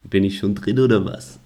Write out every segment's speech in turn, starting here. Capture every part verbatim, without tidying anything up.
Bin ich schon drin oder was?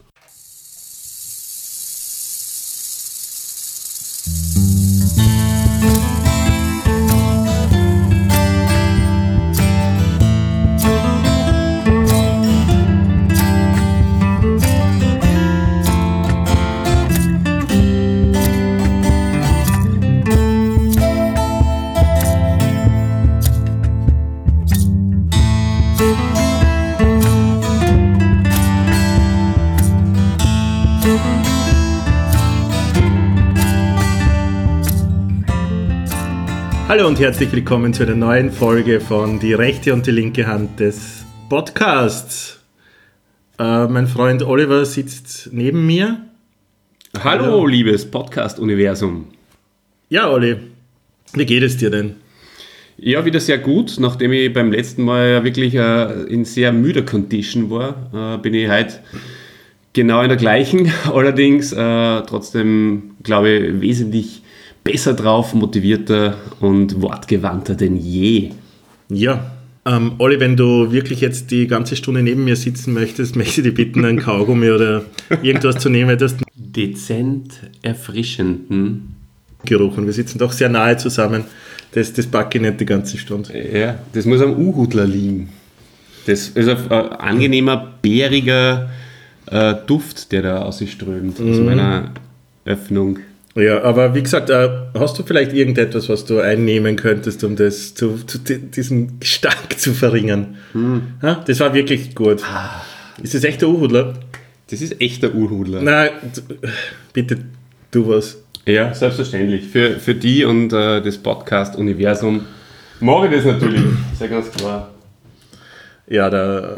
Hallo und herzlich willkommen zu einer neuen Folge von Die rechte und die linke Hand des Podcasts. Äh, mein Freund Oliver sitzt neben mir. Hallo, Hallo. Liebes Podcast-Universum. Ja, Olli, wie geht es dir denn? Ja, wieder sehr gut. Nachdem ich beim letzten Mal ja wirklich äh, in sehr müder Condition war, äh, bin ich heute genau in der gleichen. Allerdings äh, trotzdem, glaube ich, wesentlich besser drauf, motivierter und wortgewandter denn je. Ja, ähm, Olli, wenn du wirklich jetzt die ganze Stunde neben mir sitzen möchtest, möchte ich dich bitten, einen Kaugummi oder irgendwas zu nehmen. Das dezent erfrischenden Geruch. Und wir sitzen doch sehr nahe zusammen. Das, das packe ich nicht die ganze Stunde. Ja, das muss am U-Hudler liegen. Das ist ein äh, angenehmer, bäriger äh, Duft, der da ausströmt aus mm. meiner Öffnung. Ja, aber wie gesagt, äh, hast du vielleicht irgendetwas, was du einnehmen könntest, um das zu, zu diesen Gestank zu verringern? Hm. Ja, das war wirklich gut. Ah. Ist das echt der U-Hudler? Das ist echt der U-Hudler. Nein, bitte tu was. Ja, selbstverständlich. Für, für die und äh, das Podcast-Universum mache ich das natürlich. Sehr ganz klar. Ja, der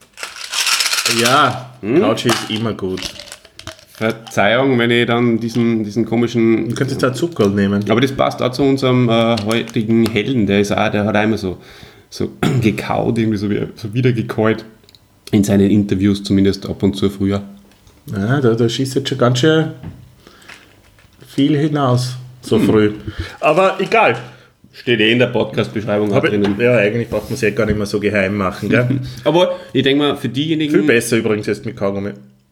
Ja, hm? Couchy ist immer gut. Verzeihung, wenn ich dann diesen, diesen komischen... Du könntest da Zuckerl nehmen. Aber das passt auch zu unserem äh, heutigen Helden, der ist auch, der hat auch immer so, so gekaut, irgendwie so, wie, so wieder gekaut. In seinen Interviews zumindest ab und zu früher. Ja, da, da schießt jetzt schon ganz schön viel hinaus, so hm. früh. Aber egal. Steht eh in der Podcast-Beschreibung auch drinnen. Ja, eigentlich braucht man es ja gar nicht mehr so geheim machen, gell? Aber ich denke mal, für diejenigen... Viel besser übrigens jetzt mit Kaugummi.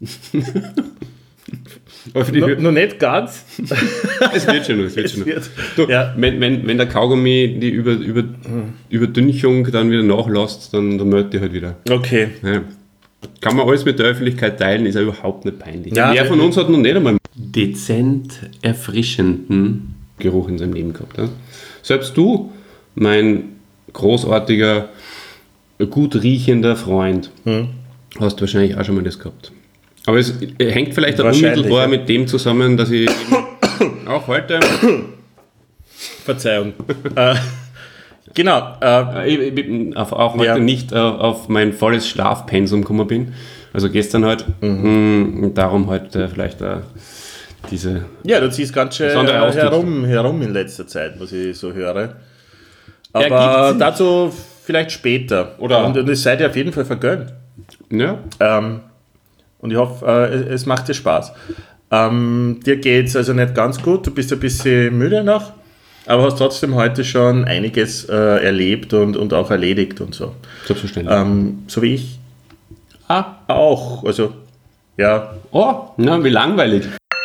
No, noch nicht ganz. Es wird schon, es wird es schon. Wird. Du, ja. wenn, wenn, wenn der Kaugummi die über, über, Überdünchung dann wieder nachlässt, dann, dann meldet die halt wieder. Okay. Ja. Kann man alles mit der Öffentlichkeit teilen, ist ja überhaupt nicht peinlich. Ja, Wer von uns hat noch nicht einmal dezent erfrischenden Geruch in seinem Leben gehabt? Ja? Selbst du, mein großartiger, gut riechender Freund, hm. hast wahrscheinlich auch schon mal das gehabt. Aber es hängt vielleicht auch unmittelbar ja. mit dem zusammen, dass ich auch heute... Verzeihung. äh, genau. Äh, ich, ich, auf, auch heute ja. nicht äh, auf mein volles Schlafpensum gekommen bin. Also gestern halt. Mhm. Und darum heute vielleicht äh, diese... Ja, du ziehst ganz schön herum, herum in letzter Zeit, was ich so höre. Aber dazu vielleicht später. Oder und, und es seid ihr auf jeden Fall vergönnt. Ja. Ähm, Und ich hoffe, äh, es macht dir Spaß. Ähm, dir geht es also nicht ganz gut, du bist ein bisschen müde noch, aber hast trotzdem heute schon einiges äh, erlebt und, und auch erledigt und so. Selbstverständlich. Ähm, so wie ich ah. auch. Also, ja. Oh, na, wie langweilig.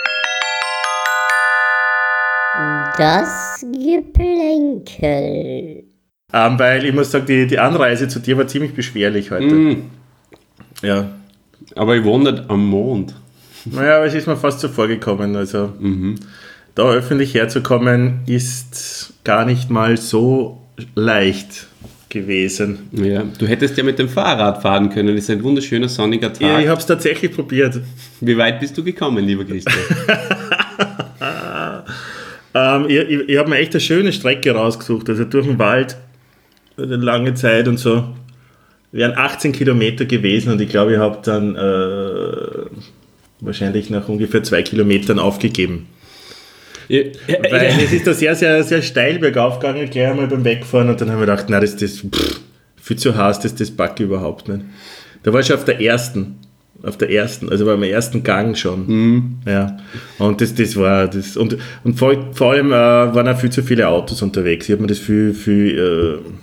Das Geplänkel. Ähm, weil ich muss sagen, die, die Anreise zu dir war ziemlich beschwerlich heute. Mm. Ja. Aber ich wohne nicht am Mond. Naja, aber es ist mir fast so vorgekommen. Also mhm. da öffentlich herzukommen, ist gar nicht mal so leicht gewesen. Ja, du hättest ja mit dem Fahrrad fahren können. Es ist ein wunderschöner sonniger Tag. Ja, ich habe es tatsächlich probiert. Wie weit bist du gekommen, lieber Christoph? ähm, ich ich, ich habe mir echt eine schöne Strecke rausgesucht. Also durch den Wald, eine lange Zeit und so. Wären achtzehn Kilometer gewesen und ich glaube, ich habe dann äh, wahrscheinlich nach ungefähr zwei Kilometern aufgegeben. Ja, Weil ja. es ist da sehr, sehr, sehr steil bergauf gegangen, gleich einmal beim Wegfahren und dann haben wir gedacht, nein, das ist pff, viel zu heiß, das, das packe ich überhaupt nicht. Da war ich schon auf der ersten, auf der ersten, also beim ersten Gang schon. Mhm. Ja. Und das, das war das. Und, und vor, vor allem äh, waren auch viel zu viele Autos unterwegs. Ich habe mir das viel, viel äh,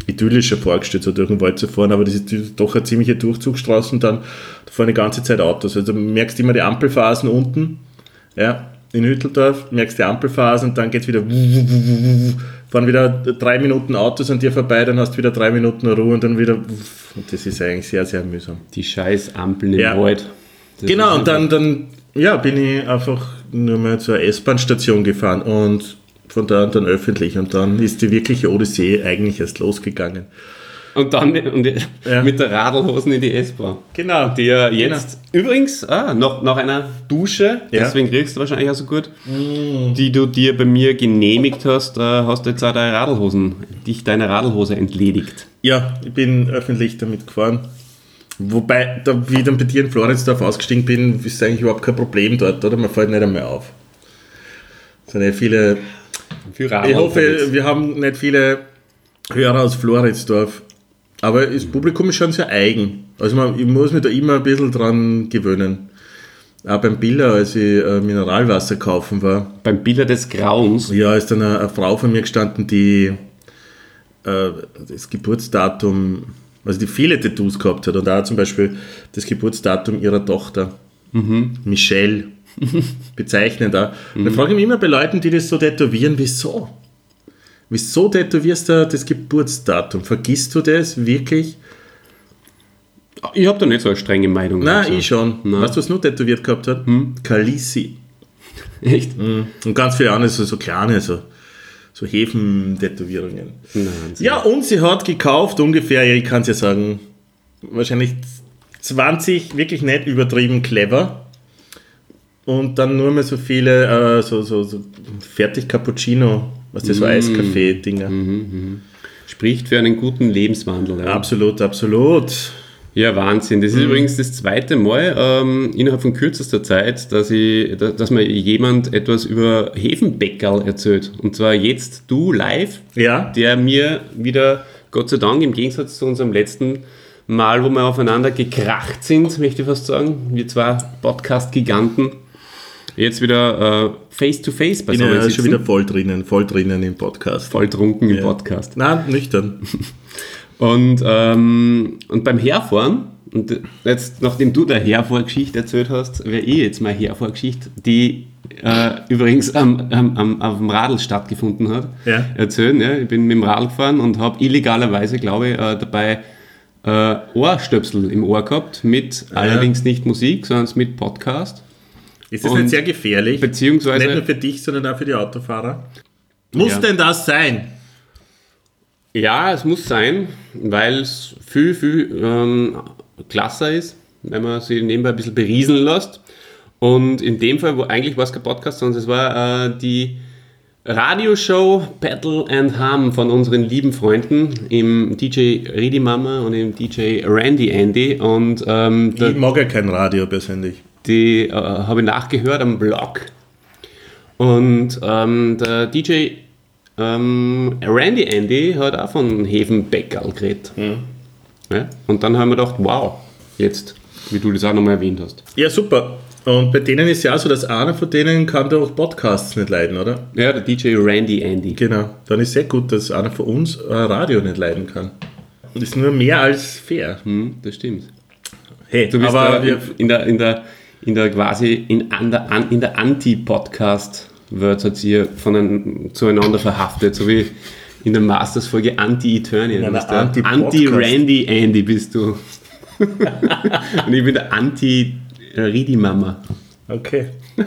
idyllischer vorgestellt, so durch den Wald zu fahren, aber das ist doch eine ziemliche Durchzugsstraße und dann da fahren die ganze Zeit Autos. Also du merkst immer die Ampelphasen unten, ja, in Hütteldorf, merkst die Ampelphasen und dann geht es wieder, fahren wieder drei Minuten Autos an dir vorbei, dann hast du wieder drei Minuten Ruhe und dann wieder, und das ist eigentlich sehr, sehr mühsam. Die scheiß Ampeln im Ja. Wald. Das Genau, ist und dann, dann ja, bin ich einfach nur mal zur S-Bahn-Station gefahren und von da an dann öffentlich und dann ist die wirkliche Odyssee eigentlich erst losgegangen. Und dann und Ja. mit der Radlhosen in die S-Bahn. Genau. Die ja jetzt, übrigens, ah, nach, nach einer Dusche, Ja. deswegen riechst du wahrscheinlich auch so gut, die du dir bei mir genehmigt hast, äh, hast du jetzt auch deine Radlhosen, dich deiner Radlhose entledigt. Ja, ich bin öffentlich damit gefahren. Wobei, da, wie ich dann bei dir in Floridsdorf ausgestiegen bin, ist eigentlich überhaupt kein Problem dort, oder? Man fällt nicht einmal auf. Es sind ja viele. Für Radl Ich hoffe, unterwegs. wir haben nicht viele Hörer aus Floridsdorf. Aber das Publikum ist schon sehr eigen. Also man, ich muss mich da immer ein bisschen dran gewöhnen. Auch beim Biller, als ich äh, Mineralwasser kaufen war, Beim Bilder des Grauens. ja, ist dann eine, eine Frau von mir gestanden, die äh, das Geburtsdatum, also die viele Tattoos gehabt hat und auch zum Beispiel das Geburtsdatum ihrer Tochter, Michelle, bezeichnend auch. Und dann frage ich mich immer bei Leuten, die das so tätowieren, wieso? Wieso tätowierst du das Geburtsdatum? Vergisst du das wirklich? Ich habe da nicht so eine strenge Meinung. Nein, dazu. ich schon. Nein. Weißt du, was nur tätowiert gehabt hat? Kalisi. Echt? Und ganz viele andere, so, so kleine, so, so Häfen-Tätowierungen. Wahnsinn. Ja, und sie hat gekauft ungefähr, ja, ich kann es ja sagen, wahrscheinlich zwanzig, wirklich nicht übertrieben clever. Und dann nur mehr so viele, äh, so, so, so fertig Cappuccino, was das so Eiskaffee-Dinger. Spricht für einen guten Lebenswandel. Ja, Absolut, absolut. ja Wahnsinn. Das ist übrigens das zweite Mal ähm, innerhalb von kürzester Zeit, dass, ich, dass, dass mir jemand etwas über Hefenbäckerl erzählt. Und zwar jetzt du live, Ja, der mir wieder, Gott sei Dank, im Gegensatz zu unserem letzten Mal, wo wir aufeinander gekracht sind, möchte ich fast sagen, wir zwei Podcast-Giganten, jetzt wieder äh, face-to-face bin beisammen ja sitzen. schon wieder voll drinnen, voll drinnen im Podcast. voll trunken im Ja. Podcast. Nein, nüchtern. Und, ähm, und beim Herfahren, und jetzt, nachdem du der Herfahrgeschichte erzählt hast, werde ich jetzt meine Herfahrgeschichte, die äh, übrigens am, am, am, auf dem Radl stattgefunden hat, Ja. erzählen. Ja. Ich bin mit dem Radl gefahren und habe illegalerweise, glaube ich, äh, dabei äh, Ohrstöpsel im Ohr gehabt, mit allerdings nicht Musik, sondern mit Podcast. Ist das Und nicht sehr gefährlich? beziehungsweise- Nicht nur für dich, sondern auch für die Autofahrer. Muss Ja. denn das sein? Ja, es muss sein, weil es viel, viel ähm, klasser ist, wenn man sich nebenbei ein bisschen berieseln lässt. Und in dem Fall, wo eigentlich war es kein Podcast, sondern es war äh, die Radioshow Battle and Hum von unseren lieben Freunden, im D J Ridi Mama und im D J Randy Andy. Und ähm, Ich mag ja kein Radio persönlich. die äh, habe ich nachgehört am Blog. Und ähm, der D J ähm, Randy Andy hat auch von Hefenbäckerl geredet. Ja? Und dann haben wir gedacht, wow, jetzt, wie du das auch nochmal erwähnt hast. Ja, super. Und bei denen ist ja auch so, dass einer von denen kann doch auch Podcasts nicht leiden, oder? Ja, der D J Randy Andy. Genau. Dann ist sehr gut, dass einer von uns äh, Radio nicht leiden kann. Und ist nur mehr als fair. Hm, das stimmt. Hey, Du bist aber da wir, in der, in der, in der quasi in, an der, an, in der Anti-Podcast-Word hat sie voneinander, zueinander verhaftet, so wie in der Masters-Folge Anti-Eternia. In Du einer bist der Anti-Podcast. Anti-Randy Andy bist du. Und ich bin der Anti-Ridi-Mama. okay.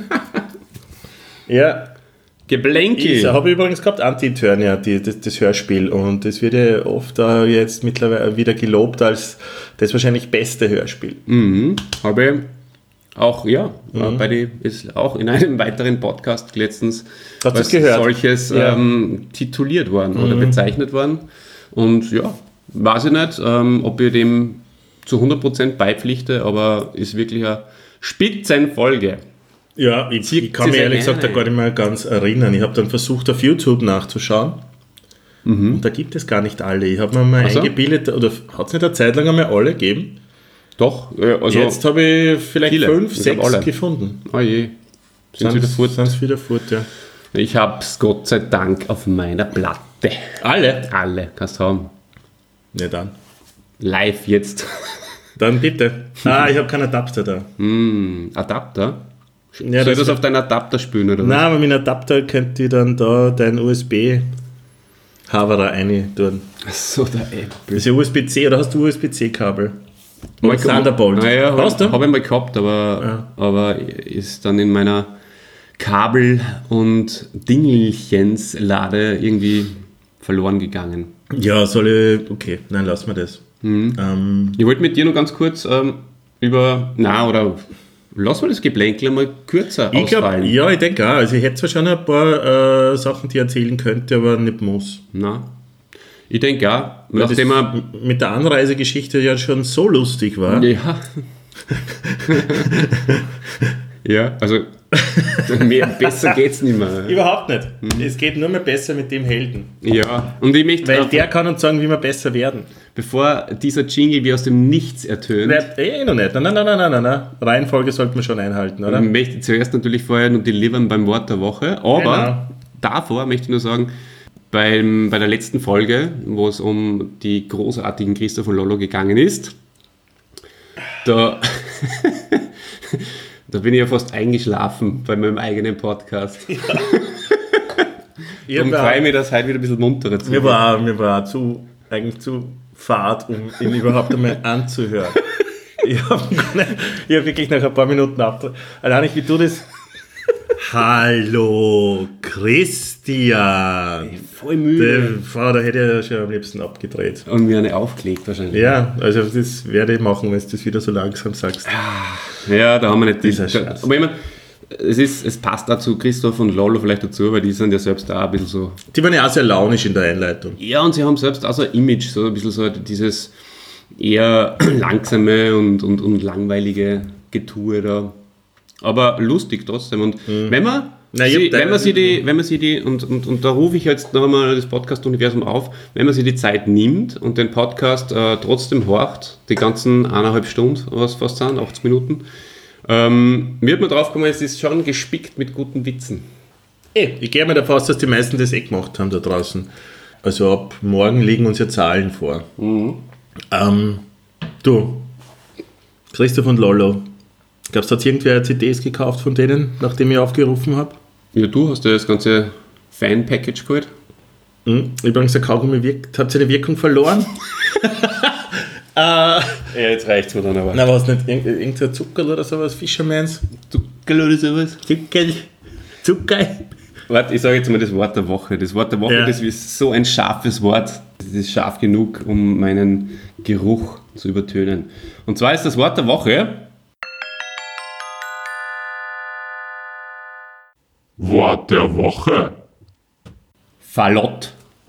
Ja, Geblänki. ich habe übrigens gehabt, Anti-Eternia, die, das, das Hörspiel. Und das wird ja oft äh, jetzt mittlerweile wieder gelobt als das wahrscheinlich beste Hörspiel. Mhm. Habe auch, ja, mhm. bei die ist auch in einem weiteren Podcast letztens Hast du als es gehört? solches Ja. ähm, tituliert worden oder bezeichnet worden. Und ja, weiß ich nicht, ähm, ob ich dem zu hundert Prozent beipflichte, aber ist wirklich eine Spitzenfolge. Ja, ich, Sie- ich kann mich Sie ehrlich sagen, gesagt da nein, gar nicht mehr ganz erinnern. Ich habe dann versucht, auf YouTube nachzuschauen. Und da gibt es gar nicht alle. Ich habe mir mal Ach so? eingebildet, oder hat es nicht eine Zeit lang einmal alle gegeben? Doch, äh, also, Jetzt habe ich vielleicht viele. fünf, Ich hab sechs alle. gefunden. oh je, sind sie wieder fort. Sind wieder fort, ja. Ich hab's Gott sei Dank auf meiner Platte. Alle? Alle, kannst du haben. Ja, dann. Live jetzt. Dann bitte. Ah, ich habe keinen Adapter da. Mm, Adapter? Ja, Soll ich das das auf deinen Adapter spülen, oder was? Nein, aber mit einem Adapter könnt ihr dann da dein U S B-Haverer rein tun. Achso, der Apple. Das ist ja U S B C, oder hast du U S B C-Kabel? Mal Oder Thunderbolt? Naja, Hast du? habe ich mal gehabt, aber, Ja. aber ist dann in meiner Kabel- und Dingelchenslade irgendwie verloren gegangen. Ja, soll ich... Okay, nein, lass mal das. Mhm. Ähm, Ich wollte mit dir noch ganz kurz ähm, über, na oder lass mal das Geplänkel mal kürzer ich glaube, ausfallen. ja, ich denke auch. Also ich hätte zwar schon ein paar äh, Sachen, die ich erzählen könnte, aber nicht muss. Na, ich denke auch, Weil das nachdem er... mit der Anreisegeschichte ja schon so lustig war. Ja. Ja, also mehr, besser geht's nicht mehr. Überhaupt nicht. Mhm. Es geht nur mehr besser mit dem Helden. Ja, und ich möchte, Weil der kann uns sagen, wie wir besser werden. bevor dieser Jingle wie aus dem Nichts ertönt, Nein, eh noch nicht. Nein, nein, nein, nein, nein, nein. Reihenfolge sollten wir schon einhalten, oder? möchte ich zuerst natürlich vorher noch delivern beim Wort der Woche, aber Genau. davor möchte ich nur sagen, beim, bei der letzten Folge, wo es um die großartigen Christoph und Lollo gegangen ist, da, da bin ich ja fast eingeschlafen bei meinem eigenen Podcast. Ich Darum hab freue ich auch- mich, dass heute wieder ein bisschen munterer zu Mir war, mir war zu, eigentlich zu fad, um ihn überhaupt einmal anzuhören. Ich habe hab wirklich nach ein paar Minuten ab. Allein nicht, wie du das. Hallo, Christian. Voll müde. Der, da hätte er ja schon am liebsten abgedreht. Und mir eine aufgelegt wahrscheinlich. Ja, also das werde ich machen, wenn du das wieder so langsam sagst. Ja, da haben wir nicht Dieser diese. Scheiß. Aber ich meine, es, ist, es passt dazu Christoph und Lollo vielleicht dazu, weil die sind ja selbst da ein bisschen so. Die waren ja auch sehr launisch in der Einleitung. Ja, und sie haben selbst auch so ein Image, so ein bisschen so dieses eher langsame und, und, und langweilige Getue da. Aber lustig trotzdem. Und wenn man. Na, ich sie, hab wenn man da- sie die, wenn man sie die, und, und, und da rufe ich jetzt noch einmal das Podcast-Universum auf, wenn man sich die Zeit nimmt und den Podcast äh, trotzdem horcht, die ganzen eineinhalb Stunden, was fast sind, achtzig Minuten, ähm, wird man drauf kommen, es ist schon gespickt mit guten Witzen. Eh, ich gehe mal davon aus, dass die meisten das eh gemacht haben da draußen. Also ab morgen liegen uns ja Zahlen vor. Ähm, du, Christoph und Lollo, glaubst du, hat irgendwer C Ds gekauft von denen, nachdem ich aufgerufen habe? Ja, du hast ja das ganze Fan-Package geholt. Hm? Übrigens, der Kaugummi wirkt, hat seine Wirkung verloren. äh, Ja, jetzt reicht's mir dann aber. na, was nicht? Irgend, irgendein Zuckerl oder sowas? Fishermans? Zuckerl oder sowas? Zuckerl? Zuckerl? Warte, ich sage jetzt mal das Wort der Woche. Das Wort der Woche, Ja. das ist so ein scharfes Wort. Das ist scharf genug, um meinen Geruch zu übertönen. Und zwar ist das Wort der Woche Wort der Woche. Fallott.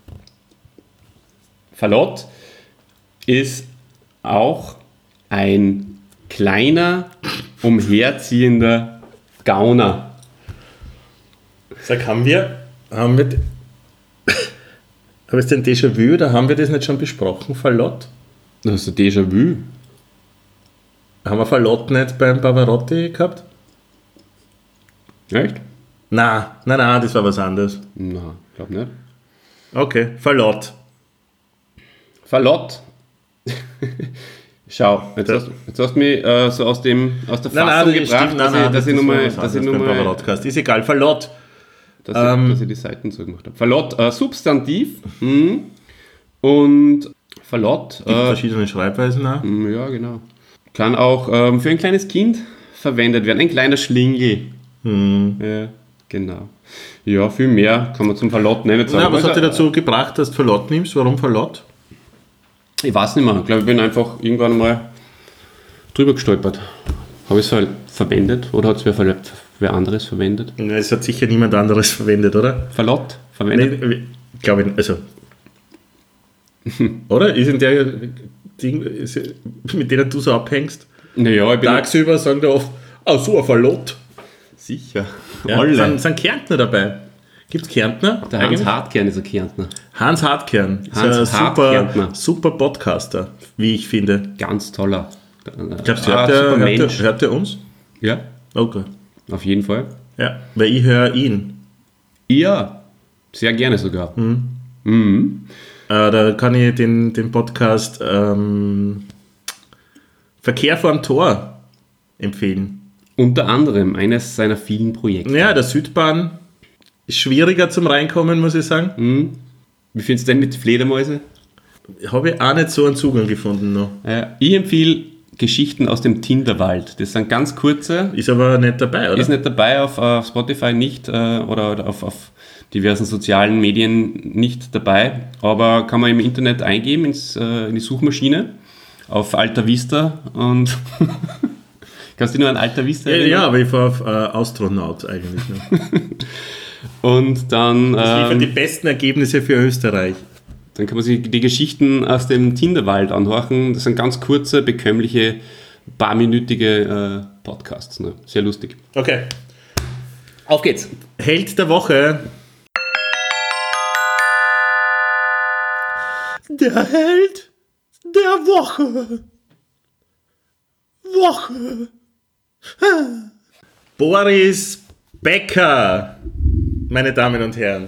Fallott ist auch ein kleiner, umherziehender Gauner. Sag, haben wir, haben wir, habe ich denn Déjà-vu oder haben wir das nicht schon besprochen, Fallott? Das ist ein Déjà-vu. Haben wir Fallott nicht beim Pavarotti gehabt? Echt? Nein, nein, nein, das war was anderes. Na, glaub nicht. Okay, Fallott. Fallott. Schau, jetzt hast, jetzt hast du mich äh, so aus, dem, aus der Nein, Fassung nein, das gebracht, stimmt, dass, nein, nein, ich, dass, das ich war nochmal, was dass, ich anderes beim nochmal, Pavarotti-Cast. Ist egal, Fallott. dass, ich, Ähm, dass ich die Seiten zugemacht habe. Fallott, äh, Substantiv. Mhm. Und Fallott, Gibt äh, verschiedene Schreibweisen auch. mh, ja genau, kann auch ähm, für ein kleines Kind verwendet werden. Ein kleiner Schlingel. Hm. Ja, genau. Ja, viel mehr kann man zum Fallott nicht sagen. Na, was Also, hat dich dazu gebracht, dass du Fallott nimmst? Warum Fallott? Ich weiß nicht mehr. Ich glaube, ich bin einfach irgendwann mal drüber gestolpert. Habe ich es halt verwendet oder hat es wer, ver- wer anderes verwendet? Na, es hat sicher niemand anderes verwendet, oder? Verlott verwendet? Nee, glaube ich, also. Oder? Ist in der Ding, ist, mit denen du so abhängst, Naja, ich bin tagsüber sagen da oft, oh, so ein Fallott. sicher. Ja, Alle. sind, sind Kärntner dabei. Gibt es Kärntner? Der Hans Eigentlich? Hartkern ist ein Kärntner. Hans Hartkern. Ist Hans ein super, Hartkärntner. super Podcaster, wie ich finde. Ganz toller. Glaubst du, Ah, hört, der, super hört, Mensch. der, hört der uns? Ja, Okay. auf jeden Fall. Ja, weil ich höre ihn. Ja, sehr gerne sogar. Mhm. Äh, da kann ich den, den Podcast ähm, Verkehr vorm Tor empfehlen. Unter anderem eines seiner vielen Projekte. Ja, der Südbahn ist schwieriger zum Reinkommen, muss ich sagen. Mhm. Wie findest du denn mit Fledermäuse? Habe ich auch nicht so einen Zugang gefunden noch. Ja, ich empfehle Geschichten aus dem Tinderwald. Das sind ganz kurze. Ist aber nicht dabei, oder? Ist nicht dabei, auf, auf Spotify nicht äh, oder, oder auf, auf diversen sozialen Medien nicht dabei, aber kann man im Internet eingeben ins, äh, in die Suchmaschine auf Alta Vista und kannst du dich nur an Alta Vista Ja, erinnern? ja, aber ich war auf äh, Astronaut eigentlich. Ne? Und dann, Das liefern die ähm, besten Ergebnisse für Österreich. dann kann man sich die Geschichten aus dem Tinderwald anhören. Das sind ganz kurze, bekömmliche, paarminütige äh, Podcasts. Ne? Sehr lustig. Okay. Auf geht's. Held der Woche. Der Held der Woche. Woche. Boris Becker, meine Damen und Herren.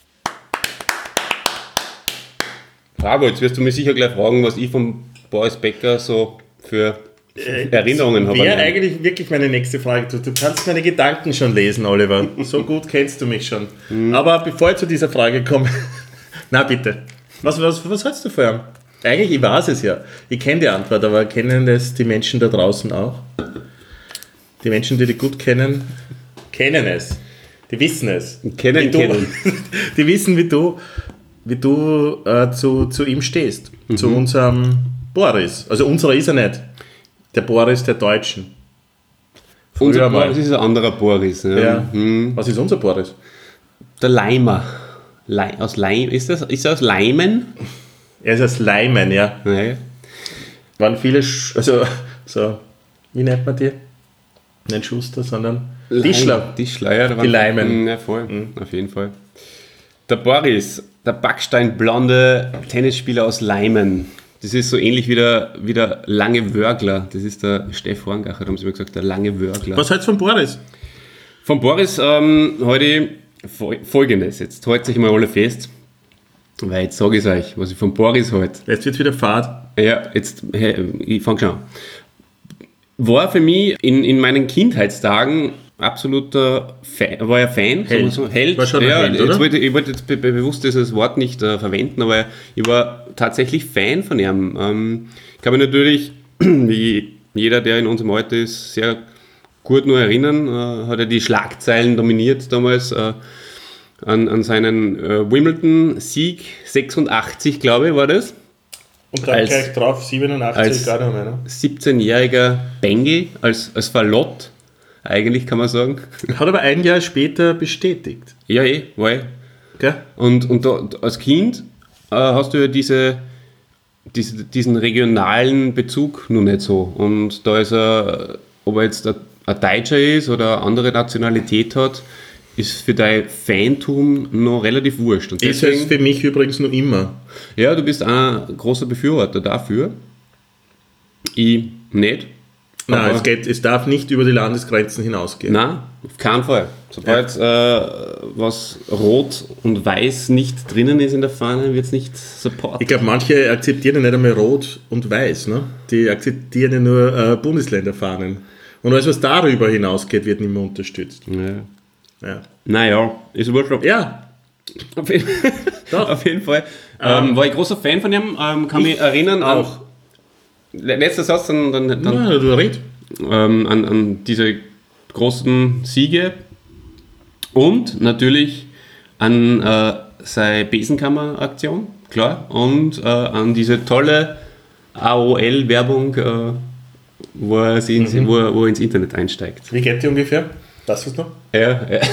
Bravo, jetzt wirst du mich sicher gleich fragen, was ich von Boris Becker so für Erinnerungen habe. Wäre eigentlich wirklich meine nächste Frage. Du, du kannst meine Gedanken schon lesen, Oliver. So gut kennst du mich schon. Mhm. Aber bevor ich zu dieser Frage komme, na bitte, was, was, was hältst du vor ihm? Eigentlich, ich weiß es ja. Ich kenne die Antwort, aber kennen das die Menschen da draußen auch? Die Menschen, die dich gut kennen, kennen es. Die wissen es. Kennen, Wie du, kennen. Die wissen, wie du, wie du äh, zu, zu ihm stehst. Mhm. Zu unserem Boris. Also unserer ist er nicht. Der Boris der Deutschen. Früher Unser mal. Boris ist ein anderer Boris. Ja. Ja. Hm. Was ist unser Boris? Der Leimer. Le aus Leim, ist, das, ist er aus Leimen? Er ist aus Leimen, ja. Nein. Waren viele, Sch also, so, wie nennt man die? Nicht Schuster, sondern Tischler. Tischler, ja. Da waren Die Leimen. Ja, voll, mhm. Auf jeden Fall. Der Boris, der backsteinblonde Tennisspieler aus Leimen. Das ist so ähnlich wie der, wie der lange Wörgler. Das ist der Steff Horngacher, da haben sie mir gesagt, der lange Wörgler. Was hältst du von Boris? Von Boris ähm, heute Folgendes. Jetzt haltet sich mal alle fest, weil jetzt sage ich es euch, was ich von Boris halte. Jetzt wird wieder Fahrt. Ja, jetzt, hey, ich fange schon an. War für mich in, in meinen Kindheitstagen absoluter Fan, war ja Fan, Held. So, Held. War schon ja, ein Held, oder? Jetzt wollte, ich wollte jetzt be be bewusst dieses Wort nicht äh, verwenden, aber ich war tatsächlich Fan von ihm. Ähm, ich kann mich natürlich, wie jeder, der in unserem Alter ist, sehr gut nur erinnern, äh, hat er die Schlagzeilen dominiert damals äh, an, an seinen äh, Wimbledon-Sieg, sechsundachtzig glaube ich war das. Und dann Als- gleich drauf, siebenundachtzig, als- gar nicht mehr. Ne? siebzehnjähriger Bengel als, als Verlott, eigentlich kann man sagen. Hat aber ein Jahr später bestätigt. Ja, eh, war eh. Gell? Und, und da, als Kind äh, hast du ja diese, diese, diesen regionalen Bezug noch nicht so. Und da ist er, ob er jetzt ein, ein Deutscher ist oder eine andere Nationalität hat, ist für dein Fantum noch relativ wurscht. Und Ist es für mich übrigens noch immer. ja, du bist ein großer Befürworter dafür. Ich nicht. Nein, Aber- es, geht, es darf nicht über die Landesgrenzen hinausgehen. Nein, auf keinen Fall. Sobald äh, was rot und weiß nicht drinnen ist in der Fahne, wird es nicht supportet. Ich glaube, manche akzeptieren ja nicht einmal Rot und Weiß. Ne? Die akzeptieren ja nur äh, Bundesländerfahnen. Und alles, was darüber hinausgeht, wird nicht mehr unterstützt. Ja. Ja. Naja, ist wurscht. Ja, Auf jeden, Doch. auf jeden Fall. Ähm, war ich großer Fan von ihm, ähm, kann mich erinnern auch. an. Letzter Satz, dann, dann, dann Ja, du redest. ähm, an, an diese großen Siege und natürlich an äh, seine Besenkammer-Aktion, klar, und äh, an diese tolle A O L-Werbung, äh, wo, er sie ins, Mhm. wo, er, wo er ins Internet einsteigt. Wie geht die ungefähr? Das ist noch? Ja, ja.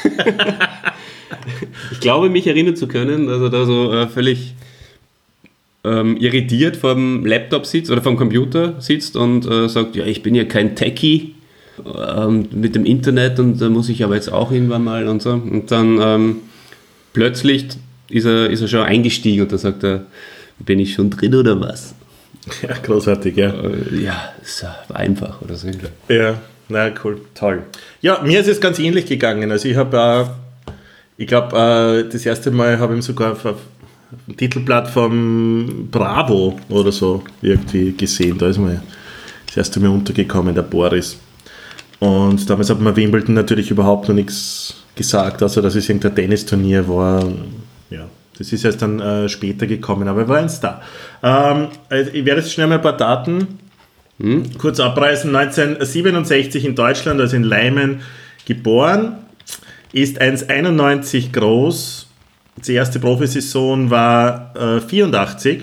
Ich glaube, mich erinnern zu können, dass er da so äh, völlig ähm, irritiert vor dem Laptop sitzt oder vom Computer sitzt und äh, sagt, ja, ich bin ja kein Techie ähm, mit dem Internet und da muss ich aber jetzt auch irgendwann mal und so. Und dann ähm, plötzlich ist er, ist er schon eingestiegen und da sagt er, bin ich schon drin oder was? Ja, großartig, ja. Äh, ja, es war einfach oder so. Ja, na cool. Toll. Ja, mir ist es ganz ähnlich gegangen. Also ich habe, äh, ich glaube, äh, das erste Mal habe ich ihm sogar auf, auf Titelblatt vom Bravo oder so irgendwie gesehen. Da ist mir das erste Mal untergekommen, der Boris. Und damals hat man Wimbledon natürlich überhaupt noch nichts gesagt, außer dass es irgendein Tennisturnier war. Ja, das ist erst dann äh, später gekommen, aber er war ein Star. Ähm, also ich werde jetzt schnell mal ein paar Daten hm? kurz abreißen. neunzehnhundertsiebenundsechzig in Deutschland, also in Leimen, geboren, ist eins Komma einundneunzig groß. Die erste Profisaison war äh, vierundachtzig.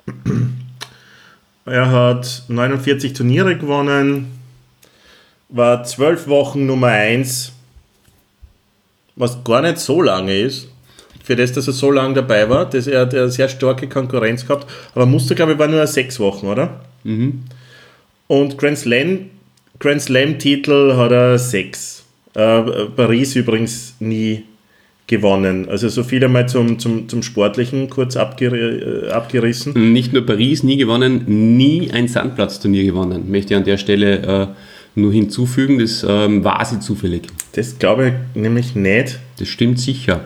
Er hat neunundvierzig Turniere gewonnen, war zwölf Wochen Nummer eins, was gar nicht so lange ist, für das, dass er so lange dabei war. Das, er hat eine sehr starke Konkurrenz gehabt, aber Muster, glaube ich, war nur sechs Wochen, oder? Mhm. Und Grand Slam, Grand Slam-Titel hat er sechs. Äh, Paris übrigens nie gewonnen. Also so viel einmal zum, zum, zum Sportlichen kurz abger- äh, abgerissen. Nicht nur Paris nie gewonnen, nie ein Sandplatzturnier gewonnen. Möchte ich an der Stelle äh, nur hinzufügen, das ähm, war sie zufällig. Das glaube ich nämlich nicht. Das stimmt sicher.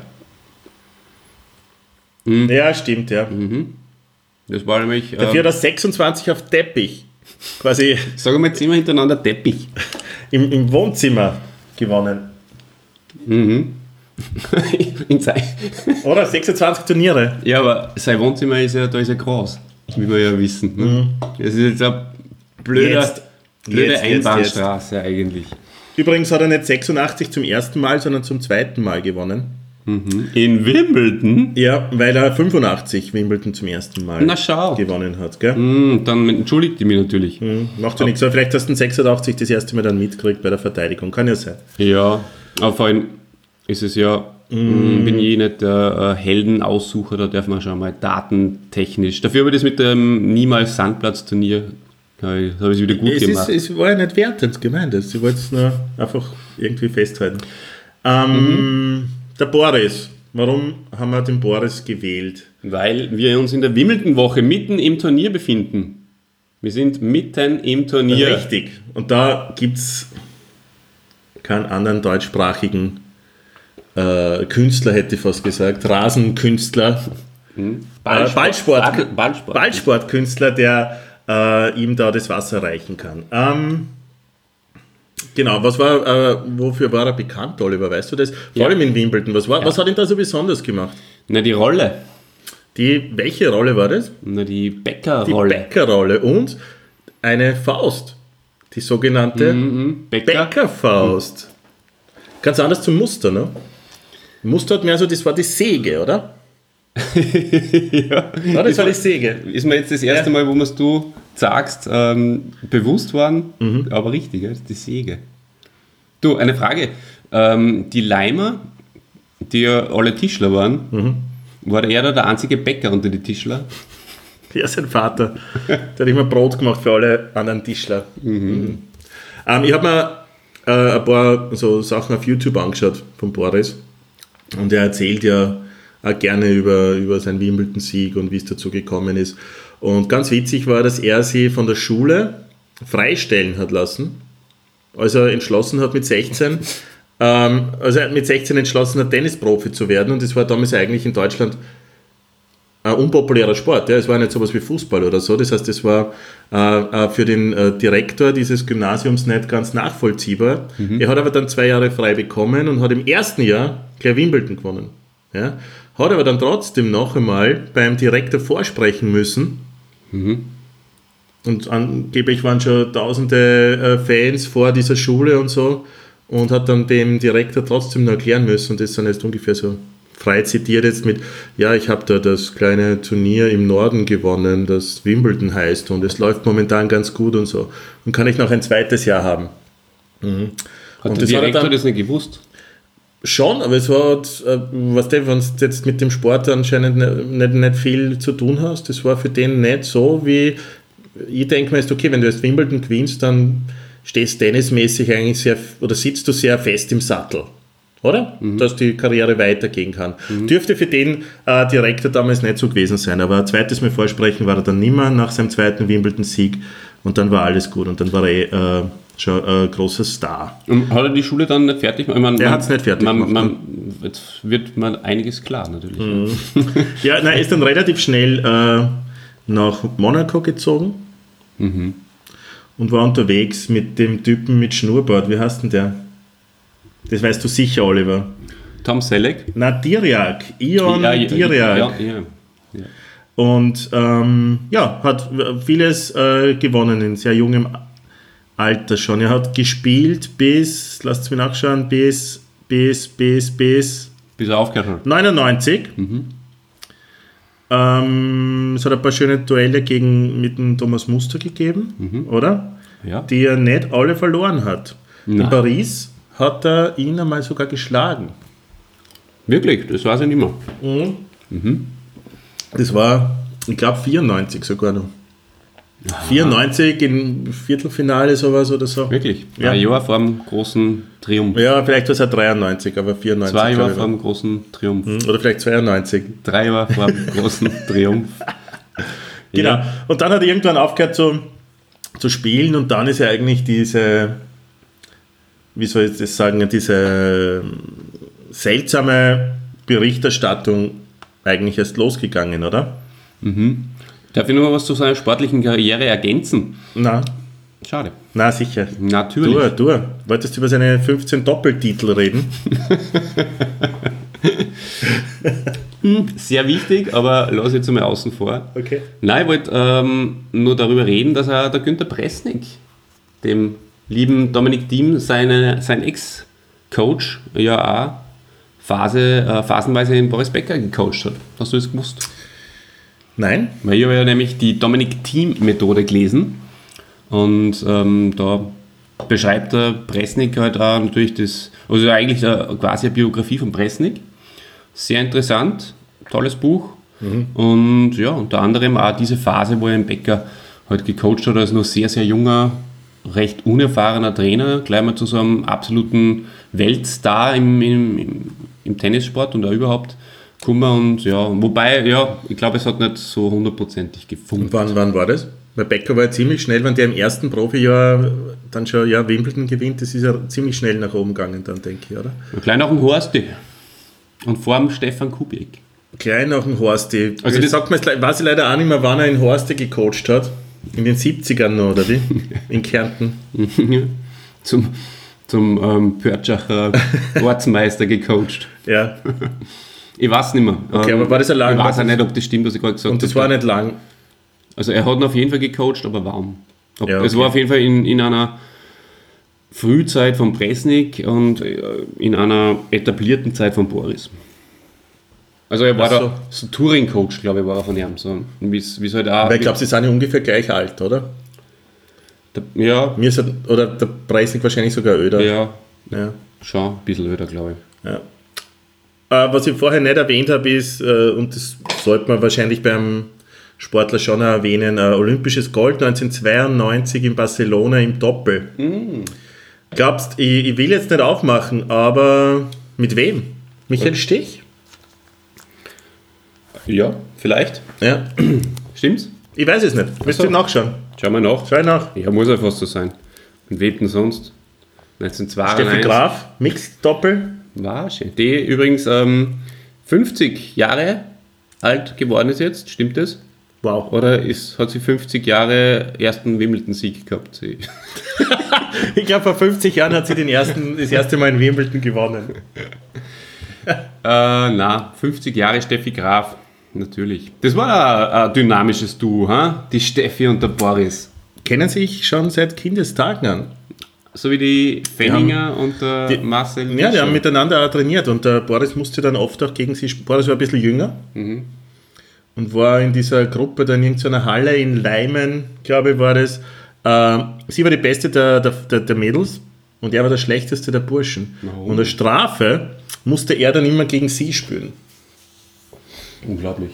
Mhm. Ja, stimmt, ja. Mhm. Das war nämlich... Äh, Dafür hat er sechsundzwanzig auf Teppich. Quasi sagen wir jetzt immer hintereinander Teppich. Im, im Wohnzimmer gewonnen. Mhm. In sein Oder? sechsundzwanzig Turniere. Ja, aber sein Wohnzimmer ist ja, da ist ja groß, wie wir ja wissen. Ne? Mhm. Das ist jetzt eine blöde, jetzt, blöde jetzt, Einbahnstraße jetzt. eigentlich. Übrigens hat er nicht sechsundachtzig zum ersten Mal, sondern zum zweiten Mal gewonnen. Mhm. In Wimbledon? Ja, weil er fünfundachtzig Wimbledon zum ersten Mal Na, schau. gewonnen hat. Gell? Mhm, dann entschuldigt die mich natürlich. Mhm, macht ja nichts, aber vielleicht hast du den sechsundachtzig das erste Mal dann mitgekriegt bei der Verteidigung. Kann ja sein. Ja, aber vor allem ist es ja, mm. bin ich nicht der äh, Heldenaussucher, da darf man schon mal datentechnisch. Dafür habe ich das mit dem niemals Sandplatzturnier, habe ich es wieder gut es gemacht. Ist, es war ja nicht wertend gemeint, ich wollte es nur einfach irgendwie festhalten. Ähm, mhm. Der Boris, warum haben wir den Boris gewählt? Weil wir uns in der Wimbledon-Woche mitten im Turnier befinden. Wir sind mitten im Turnier. Richtig, und da gibt es keinen anderen deutschsprachigen Äh, Künstler, hätte ich fast gesagt, Rasenkünstler, hm. Ballsport, Ballsport, Ball, Ballsport. Ballsportkünstler, der äh, ihm da das Wasser reichen kann. Ähm, genau, was war, äh, wofür war er bekannt, Oliver, weißt du das? Vor ja. allem in Wimbledon, was, war, ja. was hat ihn da so besonders gemacht? Na, die Rolle. Die, welche Rolle war das? Na, die Bäckerrolle. Die Bäckerrolle und eine Faust, die sogenannte mhm, Bäcker. Bäckerfaust. Mhm. Ganz anders zum Muster, ne? Muster hat mehr so, das war die Säge, oder? Ja. Ja, das war die Säge. Ist mir jetzt das erste ja. Mal, wo es du sagst, ähm, bewusst worden, mhm. aber richtig, ja, die Säge. Du, eine Frage. Ähm, die Leimer, die ja alle Tischler waren, mhm. war er da der einzige Bäcker unter die Tischler? Ja, sein Vater. Der hat immer Brot gemacht für alle anderen Tischler. Mhm. Mhm. Ähm, ich habe mir äh, ein paar so Sachen auf YouTube angeschaut von Boris. Und er erzählt ja auch gerne über, über seinen Wimbledon-Sieg und wie es dazu gekommen ist. Und ganz witzig war, dass er sie von der Schule freistellen hat lassen, als er entschlossen hat mit sechzehn, ähm, also er hat mit sechzehn entschlossen hat, Tennisprofi zu werden. Und das war damals eigentlich in Deutschland ein unpopulärer Sport. Ja. Es war nicht sowas wie Fußball oder so. Das heißt, es war äh, für den äh, Direktor dieses Gymnasiums nicht ganz nachvollziehbar. Mhm. Er hat aber dann zwei Jahre frei bekommen und hat im ersten Jahr gleich Wimbledon gewonnen. Ja. Hat aber dann trotzdem noch einmal beim Direktor vorsprechen müssen. Mhm. Und angeblich waren schon tausende äh, Fans vor dieser Schule und so. Und hat dann dem Direktor trotzdem noch erklären müssen. Und das sind jetzt ungefähr so frei zitiert jetzt mit, ja, ich habe da das kleine Turnier im Norden gewonnen, das Wimbledon heißt und es läuft momentan ganz gut und so. Und kann ich noch ein zweites Jahr haben. Mhm. Hat und der das Direktor dann, das nicht gewusst? Schon, aber es war, äh, was du, wenn du jetzt mit dem Sport anscheinend nicht, nicht, nicht viel zu tun hast, das war für den nicht so, wie, ich denke mir jetzt, okay, wenn du jetzt Wimbledon gewinnst, dann stehst tennismäßig eigentlich sehr, oder sitzt du sehr fest im Sattel. Oder? Mhm. Dass die Karriere weitergehen kann. Mhm. Dürfte für den äh, Direktor damals nicht so gewesen sein, aber ein zweites Mal vorsprechen war er dann nimmer nach seinem zweiten Wimbledon-Sieg und dann war alles gut und dann war er äh, schon ein großer Star. Und hat er die Schule dann nicht fertig gemacht? Ich meine, Der man- hat's nicht fertig man, gemacht, man, Jetzt wird man einiges klar, natürlich. Ja, nein, er ist dann relativ schnell äh, nach Monaco gezogen und war unterwegs mit dem Typen mit Schnurrbart. Wie heißt denn der? Das weißt du sicher, Oliver. Tom Selleck? Na, Diriak. Ion ja, ja, Diriak. ja, ja, ja. Und ähm, ja, hat vieles äh, gewonnen in sehr jungem Alter schon. Er hat gespielt bis, lasst mich nachschauen, bis, bis, bis, bis Bis er aufgehört hat. neunundneunzig. Ähm, es hat ein paar schöne Duelle gegen, mit dem Thomas Muster gegeben, oder? Ja. Die er nicht alle verloren hat. In Nein. Paris hat er ihn einmal sogar geschlagen. Wirklich, das weiß ich nicht mehr. Das war, ich glaube, vierundneunzig sogar noch. vierundneunzig im Viertelfinale sowas oder so. Wirklich. Ja. Ein Jahr vor dem großen Triumph. Ja, vielleicht war es ja dreiundneunzig, aber vierundneunzig. Zwei Jahre glaube ich. vor dem großen Triumph. Oder vielleicht zweiundneunzig. Drei Jahre vor dem großen Triumph. Genau. Ja. Und dann hat er irgendwann aufgehört zu, zu spielen und dann ist ja eigentlich diese, wie soll ich das sagen, diese seltsame Berichterstattung eigentlich erst losgegangen, oder? Darf ich noch mal was zu seiner sportlichen Karriere ergänzen? Na, Schade. na sicher. Natürlich. Du, du. Wolltest du über seine fünfzehn Doppeltitel reden? Sehr wichtig, aber lass ich jetzt einmal außen vor. Okay. Nein, ich wollte ähm, nur darüber reden, dass er der Günter Pressnick, dem lieben Dominik Thiem, seine, sein Ex-Coach, ja auch Phase, äh, phasenweise den Boris Becker gecoacht hat. Hast du das gewusst? Nein? Weil ich habe ja nämlich die Dominik Thiem-Methode gelesen und ähm, da beschreibt der Pressnick halt auch natürlich das, also eigentlich eine, quasi eine Biografie von Pressnick. Sehr interessant, tolles Buch. Und ja, unter anderem auch diese Phase, wo er den Becker halt gecoacht hat, als noch sehr, sehr junger, recht unerfahrener Trainer, gleich mal zu so einem absoluten Weltstar im, im, im, im Tennissport und auch überhaupt gekommen. Und ja, wobei, ja, ich glaube, es hat nicht so hundertprozentig gefunkt. Wann, wann war das? Weil Becker war ja ziemlich schnell, wenn der im ersten Profijahr dann schon ja, Wimbledon gewinnt, das ist ja ziemlich schnell nach oben gegangen dann, denke ich, oder? Klein nach dem Horsti und vor dem Stefan Kubik. Klein nach dem Horsti. Also Also das- das sagt man, jetzt, weiß ich leider auch nicht mehr, wann er in Horsti gecoacht hat. In den siebzigern noch, oder wie? In Kärnten. zum zum ähm, Pörtschacher Ortsmeister gecoacht. Ja. Ich weiß nicht mehr. Okay, Ähm, aber war das ein lang- Ich weiß auch nicht, ob das stimmt, was ich gerade gesagt Und das habe. war nicht lang. Also er hat ihn auf jeden Fall gecoacht, aber warum? Ob, Ja, Es okay. war auf jeden Fall in, in einer Frühzeit von Pressnick und äh, in einer etablierten Zeit von Boris. Also er war Ach so. da so Touring-Coach, glaube ich, war er von ihm. So, wie es halt auch... Weil ich glaube, sie sind ja ungefähr gleich alt, oder? der, ja, Mir ist halt, oder der Preisnick wahrscheinlich sogar öder. ja, Ja. schon ein bisschen öder, glaube ich. Ja. Äh, was ich vorher nicht erwähnt habe, ist, äh, und das sollte man wahrscheinlich beim Sportler schon erwähnen, äh, olympisches Gold neunzehnhundertzweiundneunzig in Barcelona im Doppel. Glaubst, ich, ich will jetzt nicht aufmachen, aber mit wem? Michael Stich? Ja, vielleicht. Ja. Stimmt's? Ich weiß es nicht. Willst so. du nachschauen? Schau mal nach. Schau nach. Ja, muss ja fast so sein. Und wem denn sonst? Steffi neunzehnhundertzweiundneunzig. Graf, Mixed Doppel. War schön. Die übrigens ähm, fünfzig Jahre alt geworden ist jetzt, stimmt das? Wow. Oder ist, hat sie fünfzig Jahre ersten Wimbledon-Sieg gehabt? Sie. Ich glaube, vor fünfzig Jahren hat sie den ersten, das erste Mal in Wimbledon gewonnen. Äh, na, fünfzig Jahre Steffi Graf, natürlich. Das war ein, ein dynamisches Duo, ha? Die Steffi und der Boris. Kennen sich schon seit Kindestagen an. So wie die Fenninger und der die- Marcel Ja, die Nischer. haben miteinander auch trainiert und der Boris musste dann oft auch gegen sie spielen. Boris war ein bisschen jünger und war in dieser Gruppe dann in irgendeiner Halle in Leimen, glaube ich, war das. Äh, sie war die beste der, der, der, der Mädels und er war der schlechteste der Burschen. Oh. Und als Strafe musste er dann immer gegen sie spielen. Unglaublich.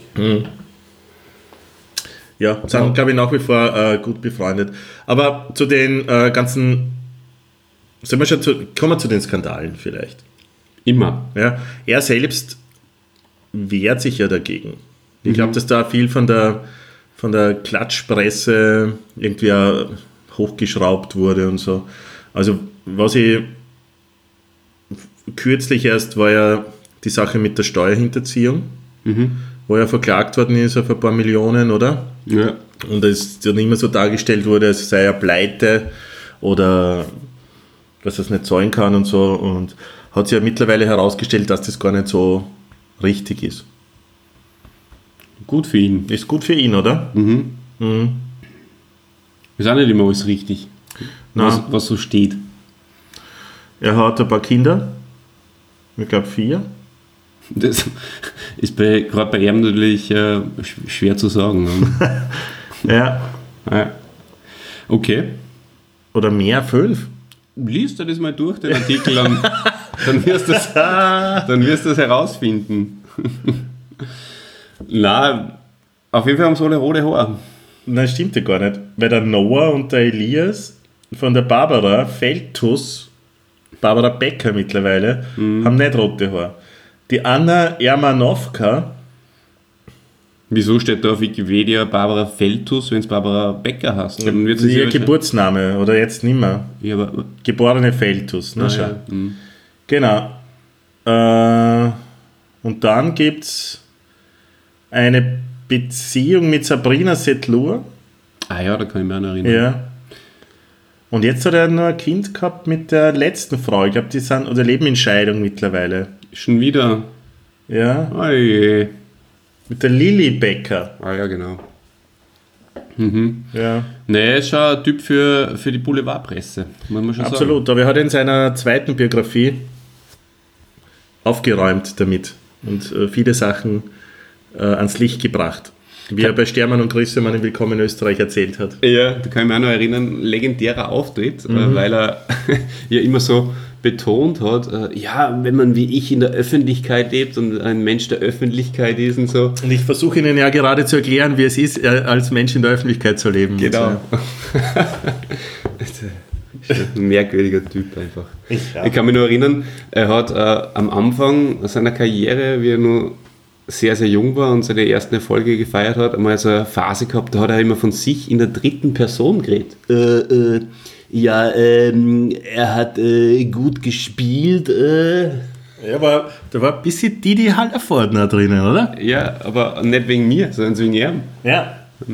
Ja, sind, glaube ich, nach wie vor äh, gut befreundet. Aber zu den äh, ganzen, sollen wir schon zu, kommen wir zu den Skandalen vielleicht. Immer. Ja, er selbst wehrt sich ja dagegen. Ich glaube, dass da viel von der, von der Klatschpresse irgendwie auch hochgeschraubt wurde und so. Also was ich kürzlich erst war ja die Sache mit der Steuerhinterziehung, Mhm. wo er verklagt worden ist auf ein paar Millionen, oder? Ja. Und es dann immer so dargestellt wurde, als sei er pleite oder dass er es nicht zahlen kann und so. Und hat sich ja mittlerweile herausgestellt, dass das gar nicht so richtig ist. Gut für ihn. Ist gut für ihn, oder? Mhm. Mhm. Ist auch nicht immer alles richtig, was, Nein. was so steht. Er hat ein paar Kinder, ich glaube vier. Das ist bei, gerade bei ihm natürlich äh, sch- schwer zu sagen. Ne? Ja. Ja. Okay. Oder mehr, fünf. Lies dir das mal durch, den Artikel, dann, dann, wirst du das, dann wirst du das herausfinden. Na, auf jeden Fall haben sie alle rote Haare. Nein, stimmt ja gar nicht. Weil der Noah und der Elias von der Barbara Feltus, Barbara Becker mittlerweile, haben nicht rote Haare. Die Anna Ermanowka, Wieso steht da auf Wikipedia Barbara Feltus, wenn es Barbara Becker heißt? Dann wird sie ihr wahrscheinlich- Geburtsname, oder jetzt nicht mehr. Ja, aber, Geborene Feltus, ne? ah, schau. ja. hm. Genau. Äh, und dann gibt es eine Beziehung mit Sabrina Setlur. ah ja, da kann ich mich auch noch erinnern. Ja. Und jetzt hat er noch ein Kind gehabt mit der letzten Frau. Ich glaube, die sind oder leben in Scheidung mittlerweile. Schon wieder. Ja. Oh je. Mit der Lilly Becker. Ah ja, genau. Mhm. Ja. Nee, er ist schon ein Typ für, für die Boulevardpresse, muss man schon sagen. Absolut. Aber er hat in seiner zweiten Biografie aufgeräumt damit und äh, viele Sachen äh, ans Licht gebracht. Wie er bei Stermann und Grissemann in Willkommen in Österreich erzählt hat. Ja, da kann ich mich auch noch erinnern, legendärer Auftritt, äh, weil er ja immer so betont hat, äh, ja, wenn man wie ich in der Öffentlichkeit lebt und ein Mensch der Öffentlichkeit ist und so. Und ich versuche Ihnen ja gerade zu erklären, wie es ist, äh, als Mensch in der Öffentlichkeit zu leben. Genau. Das ist ein merkwürdiger Typ einfach. Ja. Ich kann mich nur erinnern, er hat äh, am Anfang seiner Karriere, wie er nur sehr, sehr jung war und seine ersten Erfolge gefeiert hat, einmal so eine Phase gehabt, da hat er immer von sich in der dritten Person geredet. Äh, äh, ja, ähm, er hat äh, gut gespielt. Äh. Ja, aber da war ein bisschen Didi Hallervordner drinnen, oder? Ja, aber nicht wegen mir, sondern wegen ihm. Ja.